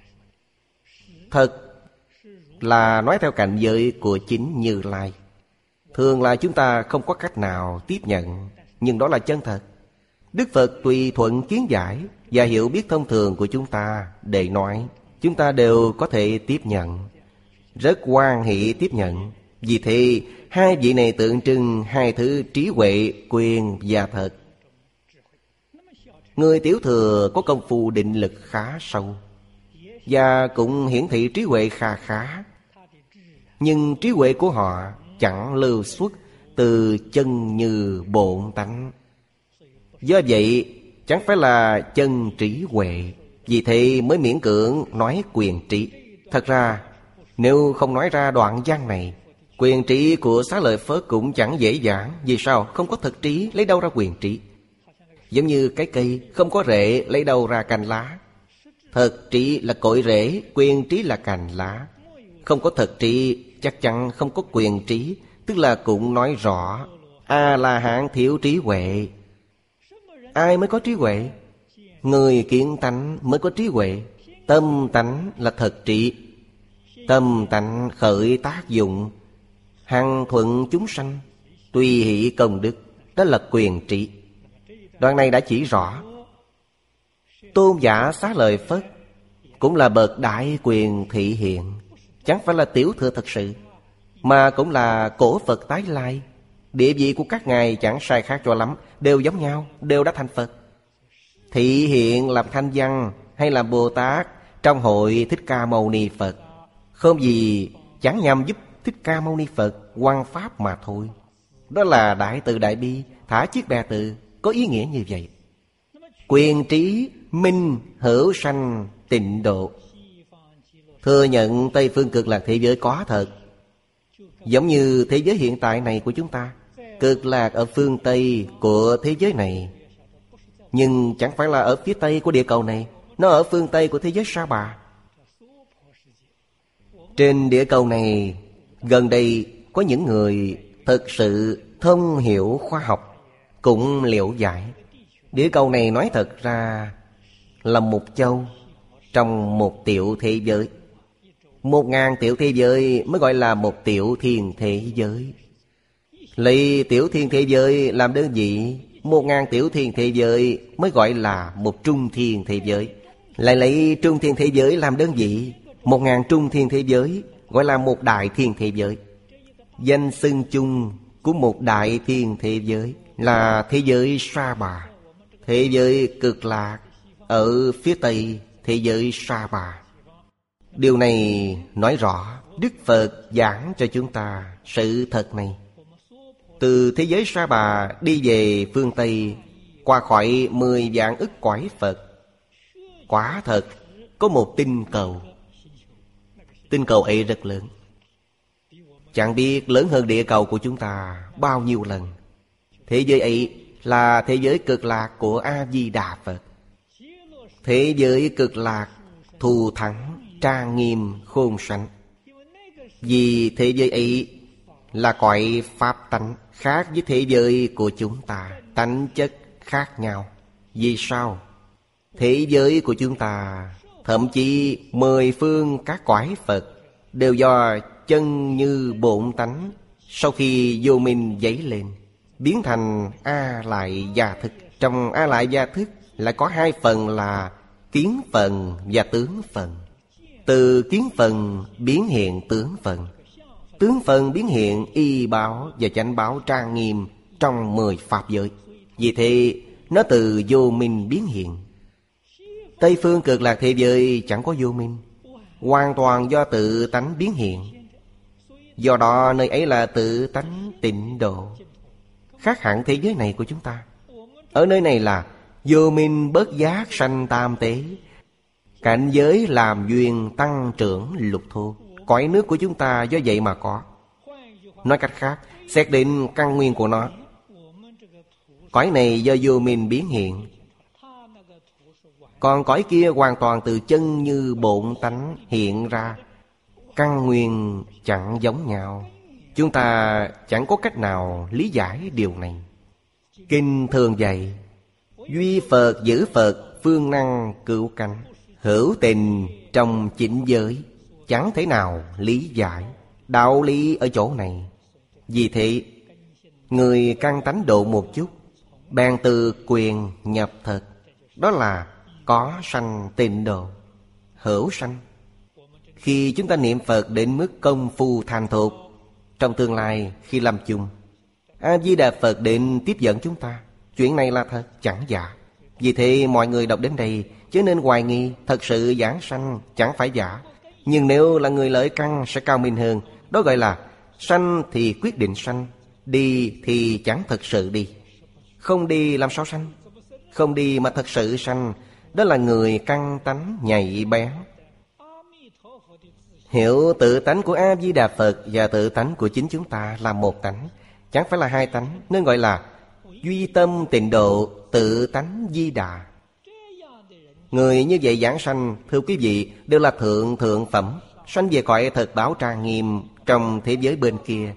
Thật là nói theo cảnh giới của chính Như Lai. Thường là chúng ta không có cách nào tiếp nhận, nhưng đó là chân thật. Đức Phật tùy thuận kiến giải và hiểu biết thông thường của chúng ta để nói, chúng ta đều có thể tiếp nhận, rất hoan hỷ tiếp nhận. Vì thế hai vị này tượng trưng hai thứ trí huệ, quyền và thật. Người Tiểu Thừa có công phu định lực khá sâu và cũng hiển thị trí huệ khá khá, nhưng trí huệ của họ chẳng lưu xuất từ chân như bổn tánh. Do vậy chẳng phải là chân trí huệ, vì thế mới miễn cưỡng nói quyền trí. Thật ra nếu không nói ra đoạn văn này, quyền trí của Xá Lợi Phất cũng chẳng dễ dàng. Vì sao? Không có thực trí, lấy đâu ra quyền trí? Giống như cái cây không có rễ, lấy đâu ra cành lá? Thực trí là cội rễ, quyền trí là cành lá. Không có thực trí, chắc chắn không có quyền trí. Tức là cũng nói rõ A-la-hán thiếu trí huệ. Ai mới có trí huệ? Người kiến tánh mới có trí huệ. Tâm tánh là thực trí. Tâm tánh khởi tác dụng, hằng thuận chúng sanh, tùy hỷ công đức, đó là quyền trí. Đoạn này đã chỉ rõ. Tôn giả Xá Lợi Phất cũng là bậc đại quyền thị hiện, chẳng phải là Tiểu Thừa thật sự, mà cũng là cổ Phật tái lai. Địa vị của các ngài chẳng sai khác cho lắm, đều giống nhau, đều đã thành Phật. Thị hiện làm thanh văn hay làm Bồ Tát trong hội Thích Ca Mâu Ni Phật, không gì chẳng nhằm giúp Thích Ca Mâu Ni Phật hoằng pháp mà thôi. Đó là đại từ đại bi, thả chiếc bè từ, có ý nghĩa như vậy. Quyền trí minh hữu sanh tịnh độ. Thừa nhận Tây Phương Cực Lạc thế giới có thật, giống như thế giới hiện tại này của chúng ta. Cực lạc ở phương Tây của thế giới này, nhưng chẳng phải là ở phía Tây của địa cầu này. Nó ở phương Tây của thế giới Sa Bà. Trên địa cầu này, gần đây có những người thực sự thông hiểu khoa học, cũng liễu giải. Địa cầu này nói thật ra là một châu trong một tiểu thế giới. Một ngàn tiểu thế giới mới gọi là một tiểu thiên thế giới. Lấy tiểu thiên thế giới làm đơn vị, một ngàn tiểu thiên thế giới mới gọi là một trung thiên thế giới. Lại lấy trung thiên thế giới làm đơn vị, một ngàn trung thiên thế giới gọi là một đại thiên thế giới. Danh xưng chung của một đại thiên thế giới là thế giới Sa Bà, thế giới Cực Lạc ở phía tây thế giới Sa Bà. Điều này nói rõ Đức Phật giảng cho chúng ta sự thật này. Từ thế giới Sa Bà đi về phương Tây, qua khỏi mười vạn ức cõi Phật, quả thật có một tinh cầu. Tinh cầu ấy rất lớn, chẳng biết lớn hơn địa cầu của chúng ta bao nhiêu lần. Thế giới ấy là thế giới Cực Lạc của A-di-đà Phật. Thế giới Cực Lạc thù thắng, trang nghiêm, khôn sánh. Vì thế giới ấy là cõi pháp tánh, khác với thế giới của chúng ta, tánh chất khác nhau. Vì sao? Thế giới của chúng ta, thậm chí mười phương các cõi Phật đều do chân như bổn tánh sau khi vô minh dấy lên biến thành A lại gia thức. Trong A lại gia thức lại có hai phần là kiến phần và tướng phần. Từ kiến phần biến hiện tướng phần. Tướng phần biến hiện y báo và chánh báo trang nghiêm trong mười pháp giới. Vì thế nó từ vô minh biến hiện. Tây phương Cực Lạc thế giới chẳng có vô minh, hoàn toàn do tự tánh biến hiện. Do đó nơi ấy là tự tánh tịnh độ, khác hẳn thế giới này của chúng ta. Ở nơi này là vô minh bất giác sanh tam tế, cảnh giới làm duyên tăng trưởng lục thô. Cõi nước của chúng ta do vậy mà có. Nói cách khác, xét đến căn nguyên của nó, cõi này do vô minh biến hiện, còn cõi kia hoàn toàn từ chân như bổn tánh hiện ra. Căn nguyên chẳng giống nhau, chúng ta chẳng có cách nào lý giải điều này. Kinh thường dạy: duy Phật giữ Phật, phương năng cửu cánh. Hữu tình trong chỉnh giới, chẳng thể nào lý giải đạo lý ở chỗ này. Vì thế người căn tánh độ một chút, bèn từ quyền nhập thật. Đó là có sanh tịnh độ, hữu sanh. Khi chúng ta niệm Phật đến mức công phu thành thục, trong tương lai khi lâm chung, A-di-đà Phật đến tiếp dẫn chúng ta. Chuyện này là thật, chẳng giả. Vì thế mọi người đọc đến đây chớ nên hoài nghi, thật sự giảng sanh chẳng phải giả. Nhưng nếu là người lợi căn sẽ cao minh hơn. Đó gọi là sanh thì quyết định sanh, đi thì chẳng thật sự đi. Không đi làm sao sanh? Không đi mà thật sự sanh, đó là người căn tánh nhạy bén. Hiểu tự tánh của A-di-đà Phật và tự tánh của chính chúng ta là một tánh, chẳng phải là hai tánh, nên gọi là duy tâm tịnh độ, tự tánh di đà. Người như vậy giảng sanh, thưa quý vị, đều là thượng thượng phẩm, sanh về cõi thật báo trang nghiêm trong thế giới bên kia.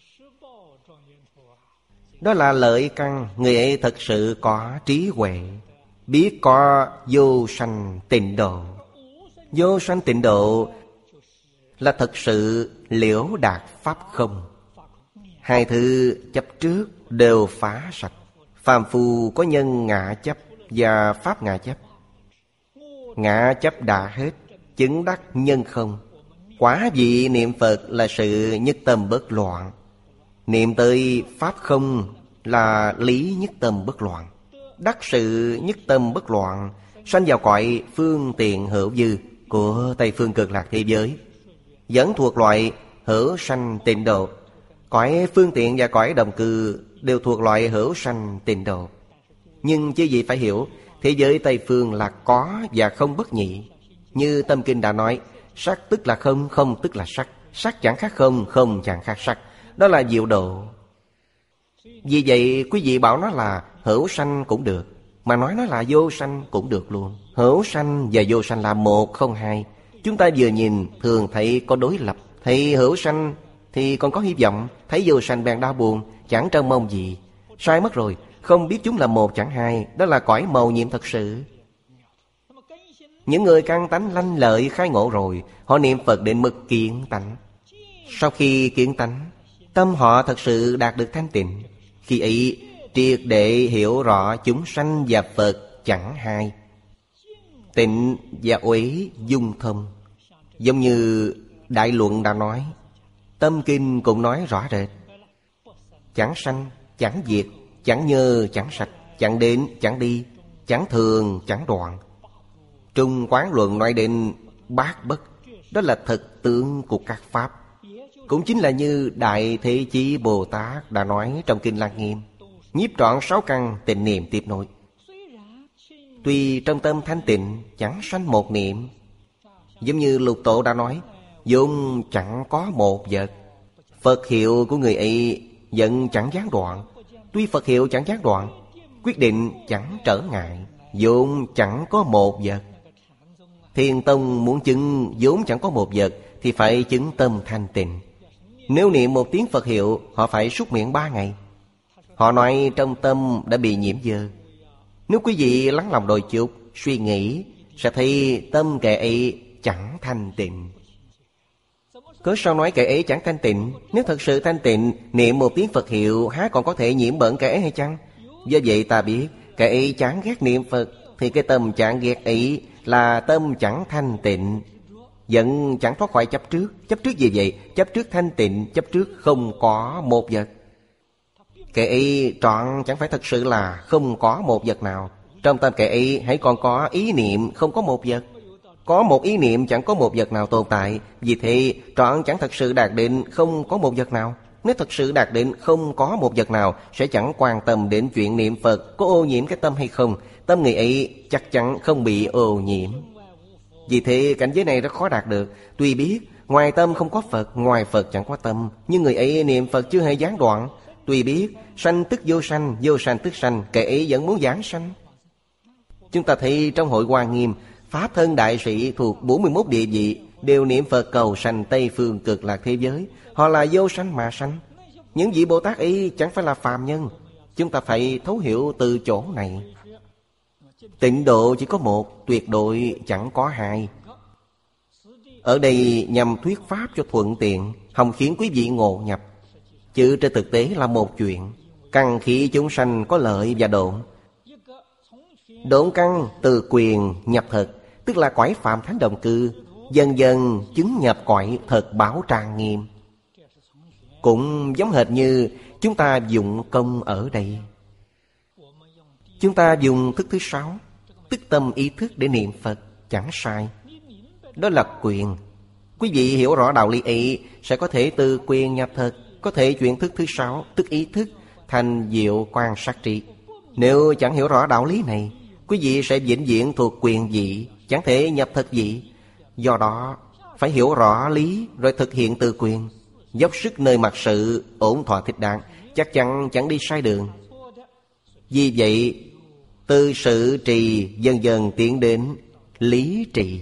Đó là lợi căn, người ấy thật sự có trí huệ, biết có vô sanh tịnh độ. Vô sanh tịnh độ là thật sự liễu đạt pháp không. Hai thứ chấp trước đều phá sạch. Phàm phu có nhân ngã chấp và pháp ngã chấp. Ngã chấp đã hết, chứng đắc nhân không. Quả vị niệm Phật là sự nhất tâm bất loạn. Niệm tới pháp không là lý nhất tâm bất loạn. Đắc sự nhất tâm bất loạn, sanh vào cõi phương tiện hữu dư của Tây phương Cực Lạc thế giới, vẫn thuộc loại hữu sanh tịnh độ. Cõi phương tiện và cõi đồng cư đều thuộc loại hữu sanh tịnh độ. Nhưng chứ gì phải hiểu, thế giới Tây phương là có và không bất nhị. Như Tâm Kinh đã nói, sắc tức là không, không tức là sắc. Sắc chẳng khác không, không chẳng khác sắc. Đó là diệu độ. Vì vậy quý vị bảo nó là hữu sanh cũng được, mà nói nó là vô sanh cũng được luôn. Hữu sanh và vô sanh là một không hai. Chúng ta vừa nhìn thường thấy có đối lập. Thấy hữu sanh thì còn có hy vọng, thấy vô sanh bèn đau buồn, chẳng trông mong gì. Sai mất rồi. không biết chúng là một chẳng hai. Đó là cõi mầu nhiệm thật sự. Những người căn tánh lanh lợi khai ngộ rồi, họ niệm Phật đến mức kiến tánh. Sau khi kiến tánh, tâm họ thật sự đạt được thanh tịnh. Khi ấy triệt để hiểu rõ chúng sanh và Phật chẳng hai. Tịnh và uế dung thông. Giống như Đại Luận đã nói, Tâm Kinh cũng nói rõ rệt. Chẳng sanh, chẳng diệt, chẳng nhơ, chẳng sạch, chẳng đến, chẳng đi, chẳng thường, chẳng đoạn. Trung Quán Luận nói đến bát bất. Đó là thực tướng của các pháp. Cũng chính là như Đại Thế Chí Bồ Tát đã nói trong Kinh Lăng Nghiêm, nhiếp trọn sáu căn tịnh niệm tiếp nối. Tuy trong tâm thanh tịnh chẳng sanh một niệm. Giống như Lục Tổ đã nói, vốn chẳng có một vật. Phật hiệu của người ấy vẫn chẳng gián đoạn. Tuy Phật hiệu chẳng gián đoạn, quyết định chẳng trở ngại, vốn chẳng có một vật. Thiền Tông muốn chứng vốn chẳng có một vật thì phải chứng tâm thanh tịnh. Nếu niệm một tiếng Phật hiệu, họ phải súc miệng ba ngày. Họ nói trong tâm đã bị nhiễm dơ. Nếu quý vị lắng lòng đôi chút, suy nghĩ, sẽ thấy tâm kẻ ấy chẳng thanh tịnh. Cớ sao nói kẻ ấy chẳng thanh tịnh? Nếu thật sự thanh tịnh, niệm một tiếng Phật hiệu há còn có thể nhiễm bẩn kẻ ấy hay chăng? Do vậy ta biết, kẻ ấy chán ghét niệm Phật, thì cái tâm chán ghét ấy là tâm chẳng thanh tịnh, vẫn chẳng thoát khỏi chấp trước. Chấp trước gì vậy? Chấp trước thanh tịnh, chấp trước không có một vật. Kẻ ấy trọn chẳng phải thật sự là không có một vật nào. Trong tâm kẻ ấy hãy còn có ý niệm không có một vật. Có một ý niệm chẳng có một vật nào tồn tại. Vì thế trọn chẳng thật sự đạt đến không có một vật nào. Nếu thật sự đạt đến không có một vật nào, sẽ chẳng quan tâm đến chuyện niệm Phật có ô nhiễm cái tâm hay không. Tâm người ấy chắc chắn không bị ô nhiễm. Vì thế cảnh giới này rất khó đạt được. Tuy biết ngoài tâm không có Phật, ngoài Phật chẳng có tâm, nhưng người ấy niệm Phật chưa hề gián đoạn. Tuy biết sanh tức vô sanh, vô sanh tức sanh, kẻ ấy vẫn muốn giảng sanh. Chúng ta thấy trong hội Hoa Nghiêm, Pháp thân đại sĩ thuộc bốn mươi mốt địa vị đều niệm Phật cầu sanh Tây Phương Cực Lạc thế giới. Họ là vô sanh mà sanh. Những vị Bồ Tát ấy chẳng phải là phàm nhân. Chúng ta phải thấu hiểu từ chỗ này. Tịnh độ chỉ có một, tuyệt đối chẳng có hai. Ở đây nhằm thuyết pháp cho thuận tiện, hòng khiến quý vị ngộ nhập. Chứ trên thực tế là một chuyện. Căn khí chúng sanh có lợi và độn. Độn căn từ quyền nhập thực, tức là cõi Phạm Thánh Đồng Cư, dần dần chứng nhập cõi thật báo trang nghiêm. Cũng giống hệt như chúng ta dụng công ở đây. Chúng ta dùng thức thứ sáu, tức tâm ý thức để niệm Phật, chẳng sai. Đó là quyền. Quý vị hiểu rõ đạo lý ấy, sẽ có thể từ quyền nhập thực, có thể chuyển thức thứ sáu, tức ý thức, thành diệu quan sát trị. Nếu chẳng hiểu rõ đạo lý này, quý vị sẽ vĩnh viễn thuộc quyền vị, chẳng thể nhập thực vị. Do đó phải hiểu rõ lý rồi thực hiện từ quyền, dốc sức nơi mặt sự, ổn thỏa thích đáng, chắc chắn chẳng đi sai đường. Vì vậy từ sự trì dần dần tiến đến lý trì.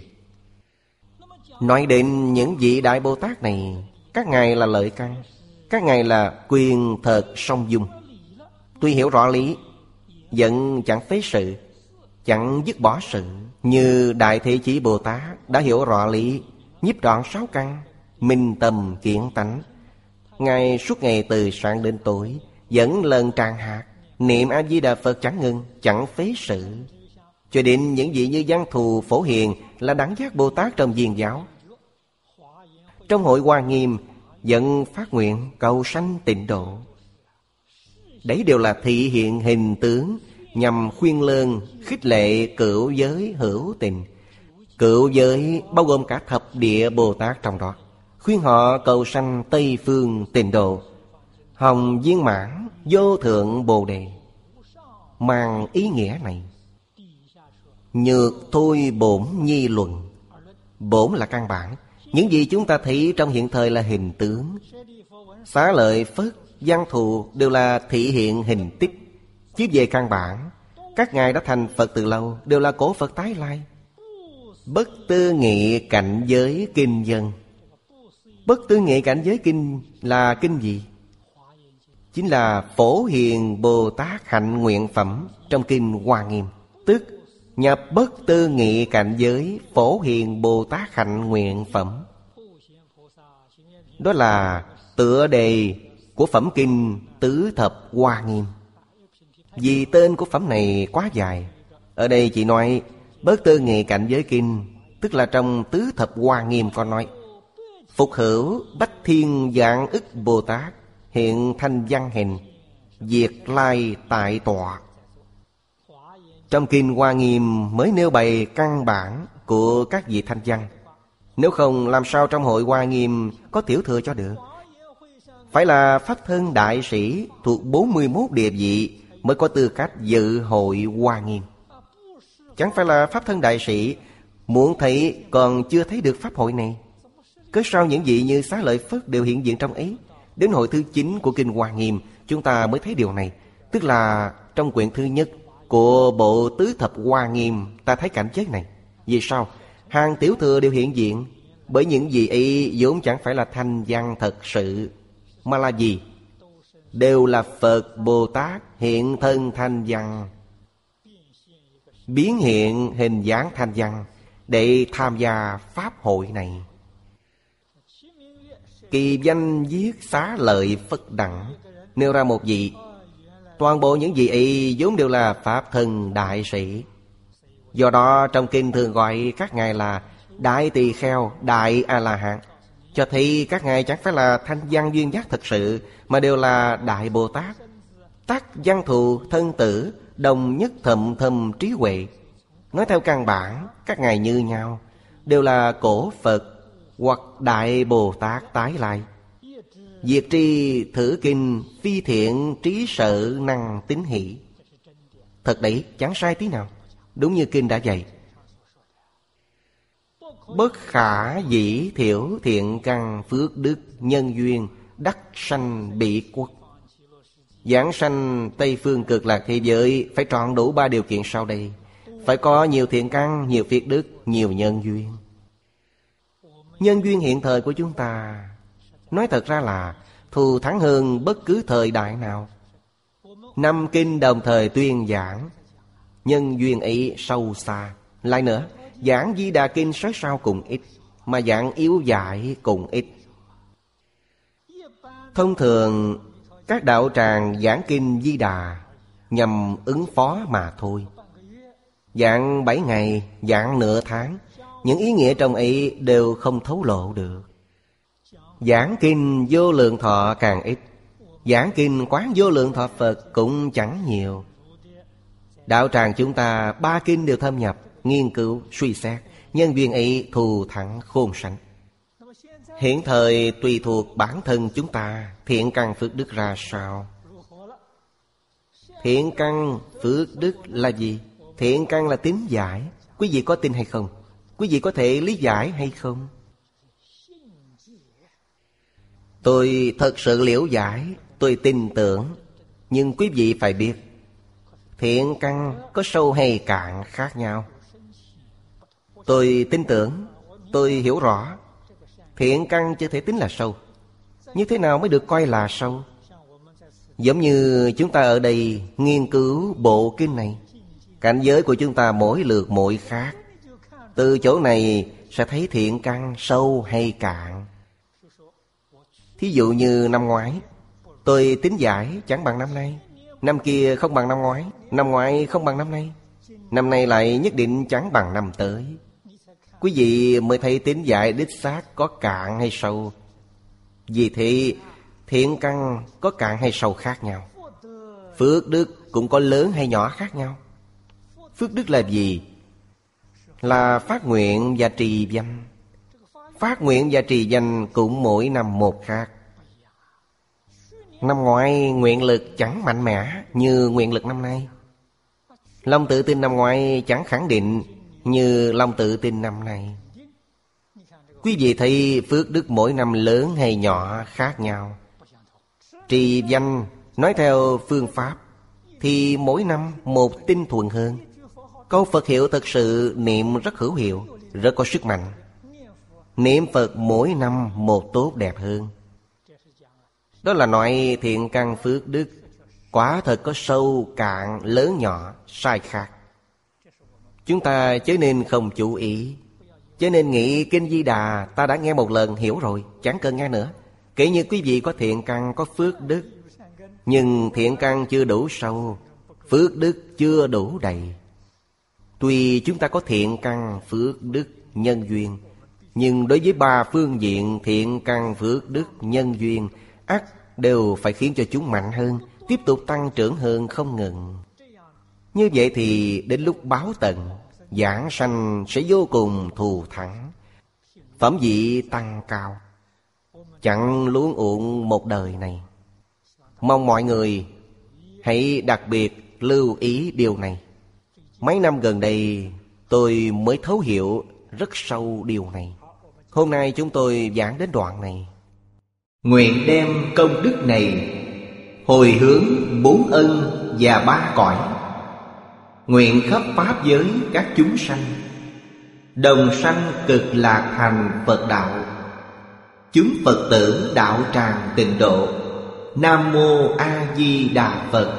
Nói đến những vị Đại Bồ Tát này, các ngài là lợi căn, các ngài là quyền thật song dung. Tuy hiểu rõ lý, vẫn chẳng phế sự, chẳng dứt bỏ sự. Như Đại Thế Chí Bồ Tát đã hiểu rõ lý, nhiếp trọn sáu căn, minh tâm kiển tánh. Ngài suốt ngày từ sáng đến tối vẫn lần tràng hạt, niệm A Di Đà Phật chẳng ngừng, chẳng phế sự. Cho đến những vị như Văn Thù, Phổ Hiền là đẳng giác Bồ Tát trong Viên giáo. Trong hội Hoa Nghiêm vẫn phát nguyện cầu sanh tịnh độ. Đấy đều là thị hiện hình tướng, nhằm khuyên lơn, khích lệ cửu giới hữu tình. Cửu giới bao gồm cả thập địa Bồ Tát trong đó, khuyên họ cầu sanh Tây Phương tịnh độ, hồng viên mãn vô thượng Bồ Đề. Mang ý nghĩa này: nhược thôi bổn nhi luận. Bổn là căn bản. Những gì chúng ta thấy trong hiện thời là hình tướng. Xá Lợi Phất, Văn Thù đều là thị hiện hình tích. Chứ về căn bản, các ngài đã thành Phật từ lâu, đều là cổ Phật tái lai. Bất tư nghị cảnh giới kinh dân. Bất tư nghị cảnh giới kinh là kinh gì? chính là Phổ Hiền Bồ Tát hạnh nguyện phẩm trong Kinh Hoa Nghiêm. Tức nhập bất tư nghị cảnh giới Phổ Hiền Bồ Tát hạnh nguyện phẩm. Đó là tựa đề của phẩm Kinh Tứ Thập Hoa Nghiêm. Vì tên của phẩm này quá dài, ở đây chỉ nói bất tư nghị cảnh giới kinh, tức là trong Tứ Thập Hoa Nghiêm có nói: Phục hữu bách thiên vạn ức Bồ Tát hiện thanh văn hình, diệt lai tại tọa. Trong Kinh Hoa Nghiêm mới nêu bày căn bản của các vị thanh văn. Nếu không làm sao trong hội Hoa Nghiêm có tiểu thừa cho được? Phải là pháp thân đại sĩ thuộc bốn mươi mốt địa vị mới có tư cách dự hội Hoa Nghiêm. Chẳng phải là pháp thân đại sĩ muốn thấy còn chưa thấy được pháp hội này. Cớ sao những vị như Xá Lợi Phất đều hiện diện trong ấy? Đến hội thứ chín của Kinh Hoa Nghiêm chúng ta mới thấy điều này. Tức là trong quyển thứ nhất của bộ Tứ Thập Hoa Nghiêm ta thấy cảnh giới này. Vì sao? Hàng tiểu thừa đều hiện diện, bởi những vị ấy vốn chẳng phải là thanh văn thật sự, mà là gì? Đều là Phật Bồ Tát hiện thân thanh văn, biến hiện hình dáng thanh văn để tham gia pháp hội này. Kỳ danh viết Xá Lợi Phất Đẳng nêu ra một vị. Toàn bộ những vị ấy vốn đều là pháp thân đại sĩ. Do đó trong kinh thường gọi các ngài là Đại Tỳ Kheo, Đại A-la-hán, cho thấy các ngài chẳng phải là thanh văn duyên giác thật sự, mà đều là Đại Bồ Tát. Tác văn thù thân tử, đồng nhất thậm thâm trí huệ. Nói theo căn bản, các ngài như nhau, đều là cổ Phật hoặc Đại Bồ Tát tái lai. Diệt tri thử kinh, phi thiện trí sợ năng tín hỷ. Thật đấy, chẳng sai tí nào. Đúng như kinh đã dạy: bất khả dĩ thiểu thiện căn phước đức nhân duyên đắc sanh bị quốc. Giảng sanh Tây Phương Cực Lạc thế giới phải trọn đủ ba điều kiện sau đây. Phải có nhiều thiện căn, nhiều phước đức, nhiều nhân duyên. Nhân duyên hiện thời của chúng ta nói thật ra là thù thắng hơn bất cứ thời đại nào. Năm kinh đồng thời tuyên giảng, nhân duyên ấy sâu xa. Lại nữa, giảng Di Đà Kinh sớ sao cùng ít, mà giảng yếu giải cùng ít. Thông thường các đạo tràng giảng kinh Di Đà nhằm ứng phó mà thôi. Giảng bảy ngày, giảng nửa tháng, những ý nghĩa trong ấy đều không thấu lộ được. Giảng kinh Vô Lượng Thọ càng ít, giảng kinh Quán Vô Lượng Thọ Phật cũng chẳng nhiều. Đạo tràng chúng ta ba kinh đều thâm nhập, nghiên cứu, suy xét, nhân duyên ấy thù thắng khôn sánh. Hiện thời tùy thuộc bản thân chúng ta thiện căn phước đức ra sao. Thiện căn phước đức là gì? Thiện căn là tín giải. Quý vị có tin hay không? Quý vị có thể lý giải hay không? Tôi thật sự liễu giải, tôi tin tưởng. Nhưng quý vị phải biết, thiện căn có sâu hay cạn khác nhau. Tôi tin tưởng, tôi hiểu rõ, thiện căn chưa thể tính là sâu. Như thế nào mới được coi là sâu? Giống như chúng ta ở đây nghiên cứu bộ kinh này, cảnh giới của chúng ta mỗi lượt mỗi khác. Từ chỗ này sẽ thấy thiện căn sâu hay cạn. Thí dụ như năm ngoái tôi tính giải chẳng bằng năm nay, năm kia không bằng năm ngoái, năm ngoái không bằng năm nay, năm nay lại nhất định chẳng bằng năm tới. Quý vị mới thấy tính giải đích xác có cạn hay sâu. Vì thế thiện căn có cạn hay sâu khác nhau. Phước đức cũng có lớn hay nhỏ khác nhau. Phước đức là gì? Là phát nguyện và trì danh. Phát nguyện và trì danh cũng mỗi năm một khác. Năm ngoái nguyện lực chẳng mạnh mẽ như nguyện lực năm nay. Lòng tự tin năm ngoái chẳng khẳng định như lòng tự tin năm nay. Quý vị thấy phước đức mỗi năm lớn hay nhỏ khác nhau. Trì danh nói theo phương pháp thì mỗi năm một tinh thuần hơn. Câu Phật hiệu thật sự niệm rất hữu hiệu, rất có sức mạnh. Niệm Phật mỗi năm một tốt đẹp hơn. Đó là loại thiện căn phước đức quả thật có sâu cạn lớn nhỏ sai khác. Chúng ta chớ nên không chú ý, chớ nên nghĩ Kinh Di Đà ta đã nghe một lần hiểu rồi, chẳng cần nghe nữa. Kể như quý vị có thiện căn, có phước đức, nhưng thiện căn chưa đủ sâu, phước đức chưa đủ đầy. Tuy chúng ta có thiện căn, phước đức, nhân duyên, nhưng đối với ba phương diện thiện căn, phước đức, nhân duyên, ắt đều phải khiến cho chúng mạnh hơn, tiếp tục tăng trưởng hơn không ngừng. Như vậy thì đến lúc báo tận, giảng sanh sẽ vô cùng thù thắng, phẩm vị tăng cao, chẳng luống uổng một đời này. Mong mọi người hãy đặc biệt lưu ý điều này. Mấy năm gần đây tôi mới thấu hiểu rất sâu điều này. Hôm nay chúng tôi giảng đến đoạn này. Nguyện đem công đức này hồi hướng bốn ân và ba cõi, nguyện khắp pháp giới các chúng sanh đồng sanh cực lạc thành Phật đạo. Chúng Phật tử đạo tràng tịnh độ. Nam Mô A Di Đà Phật.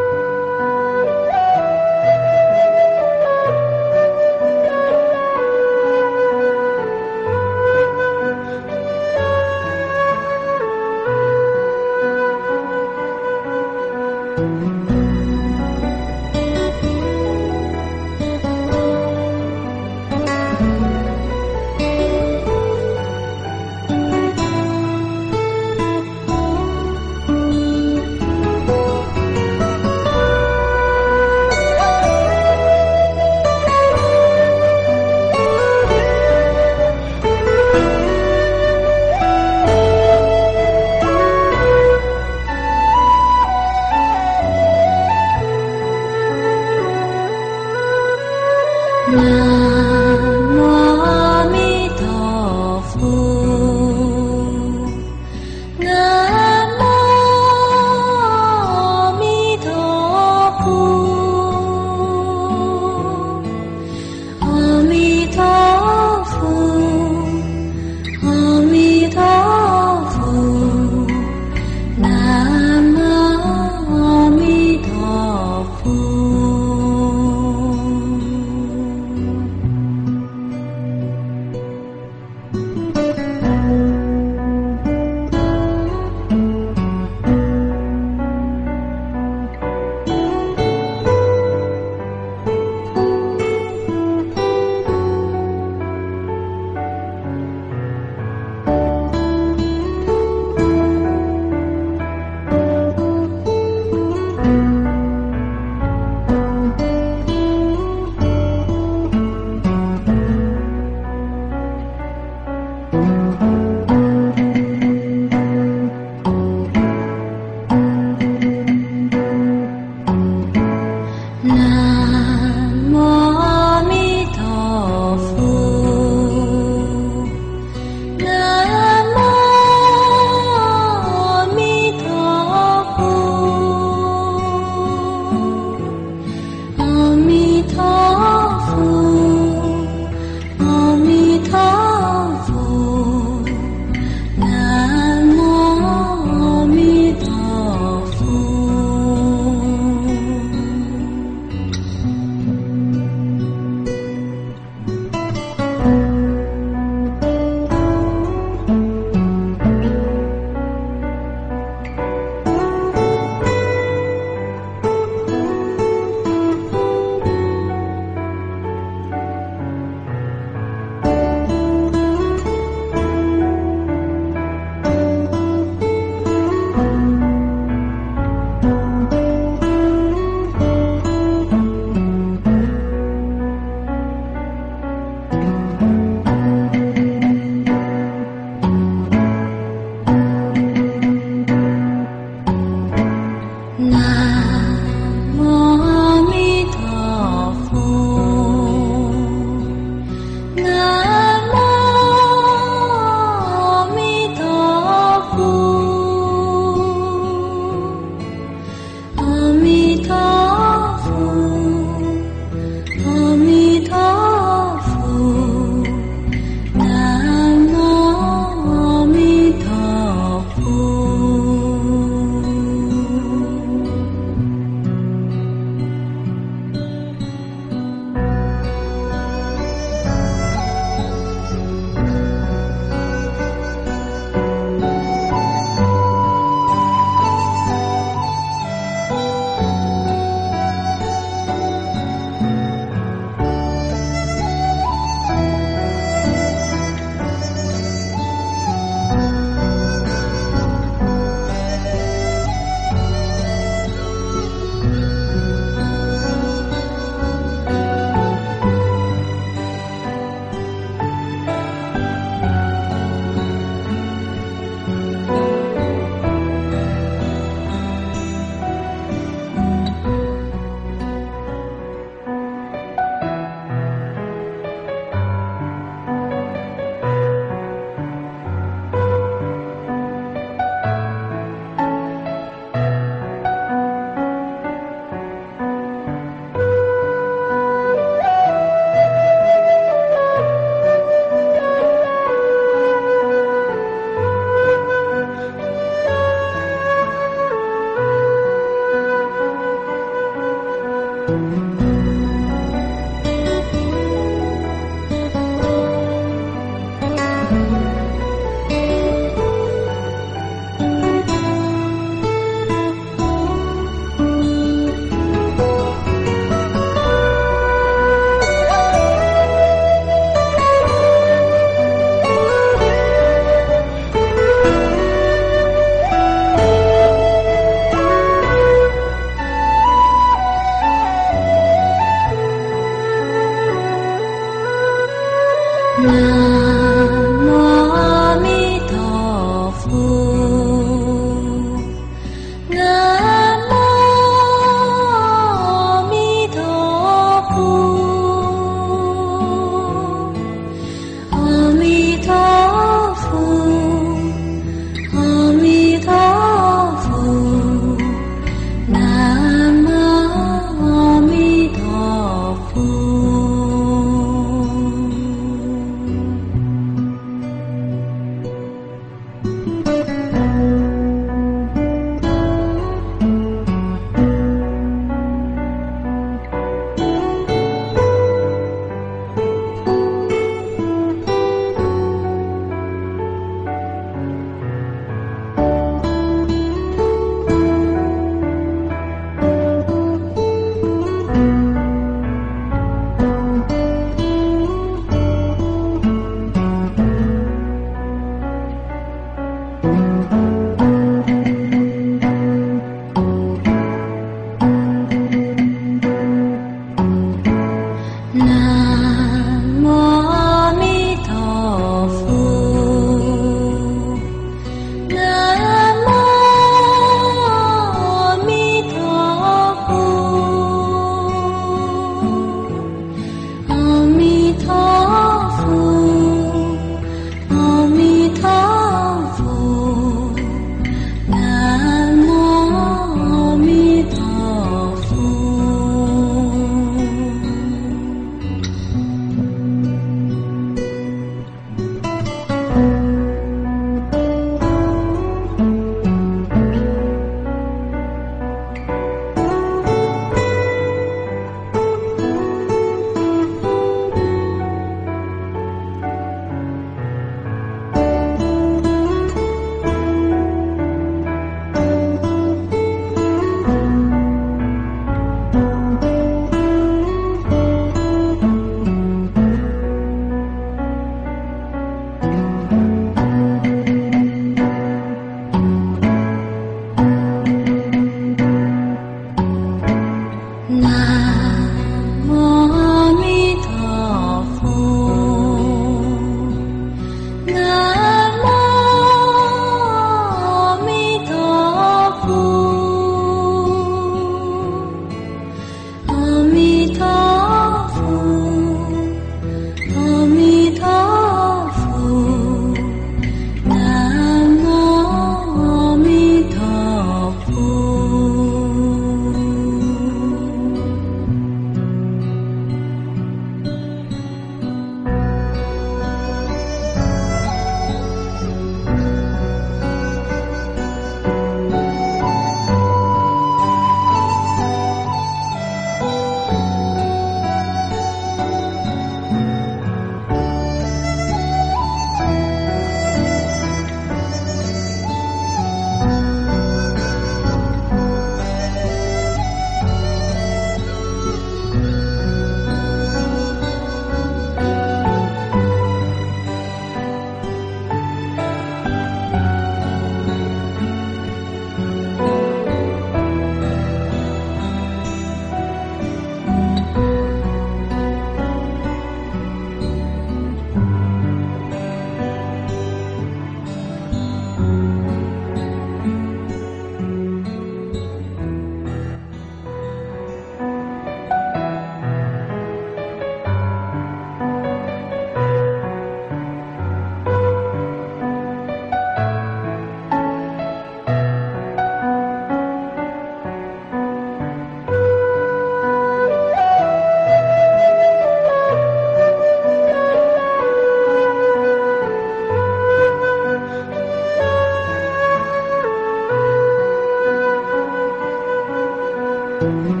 Thank you.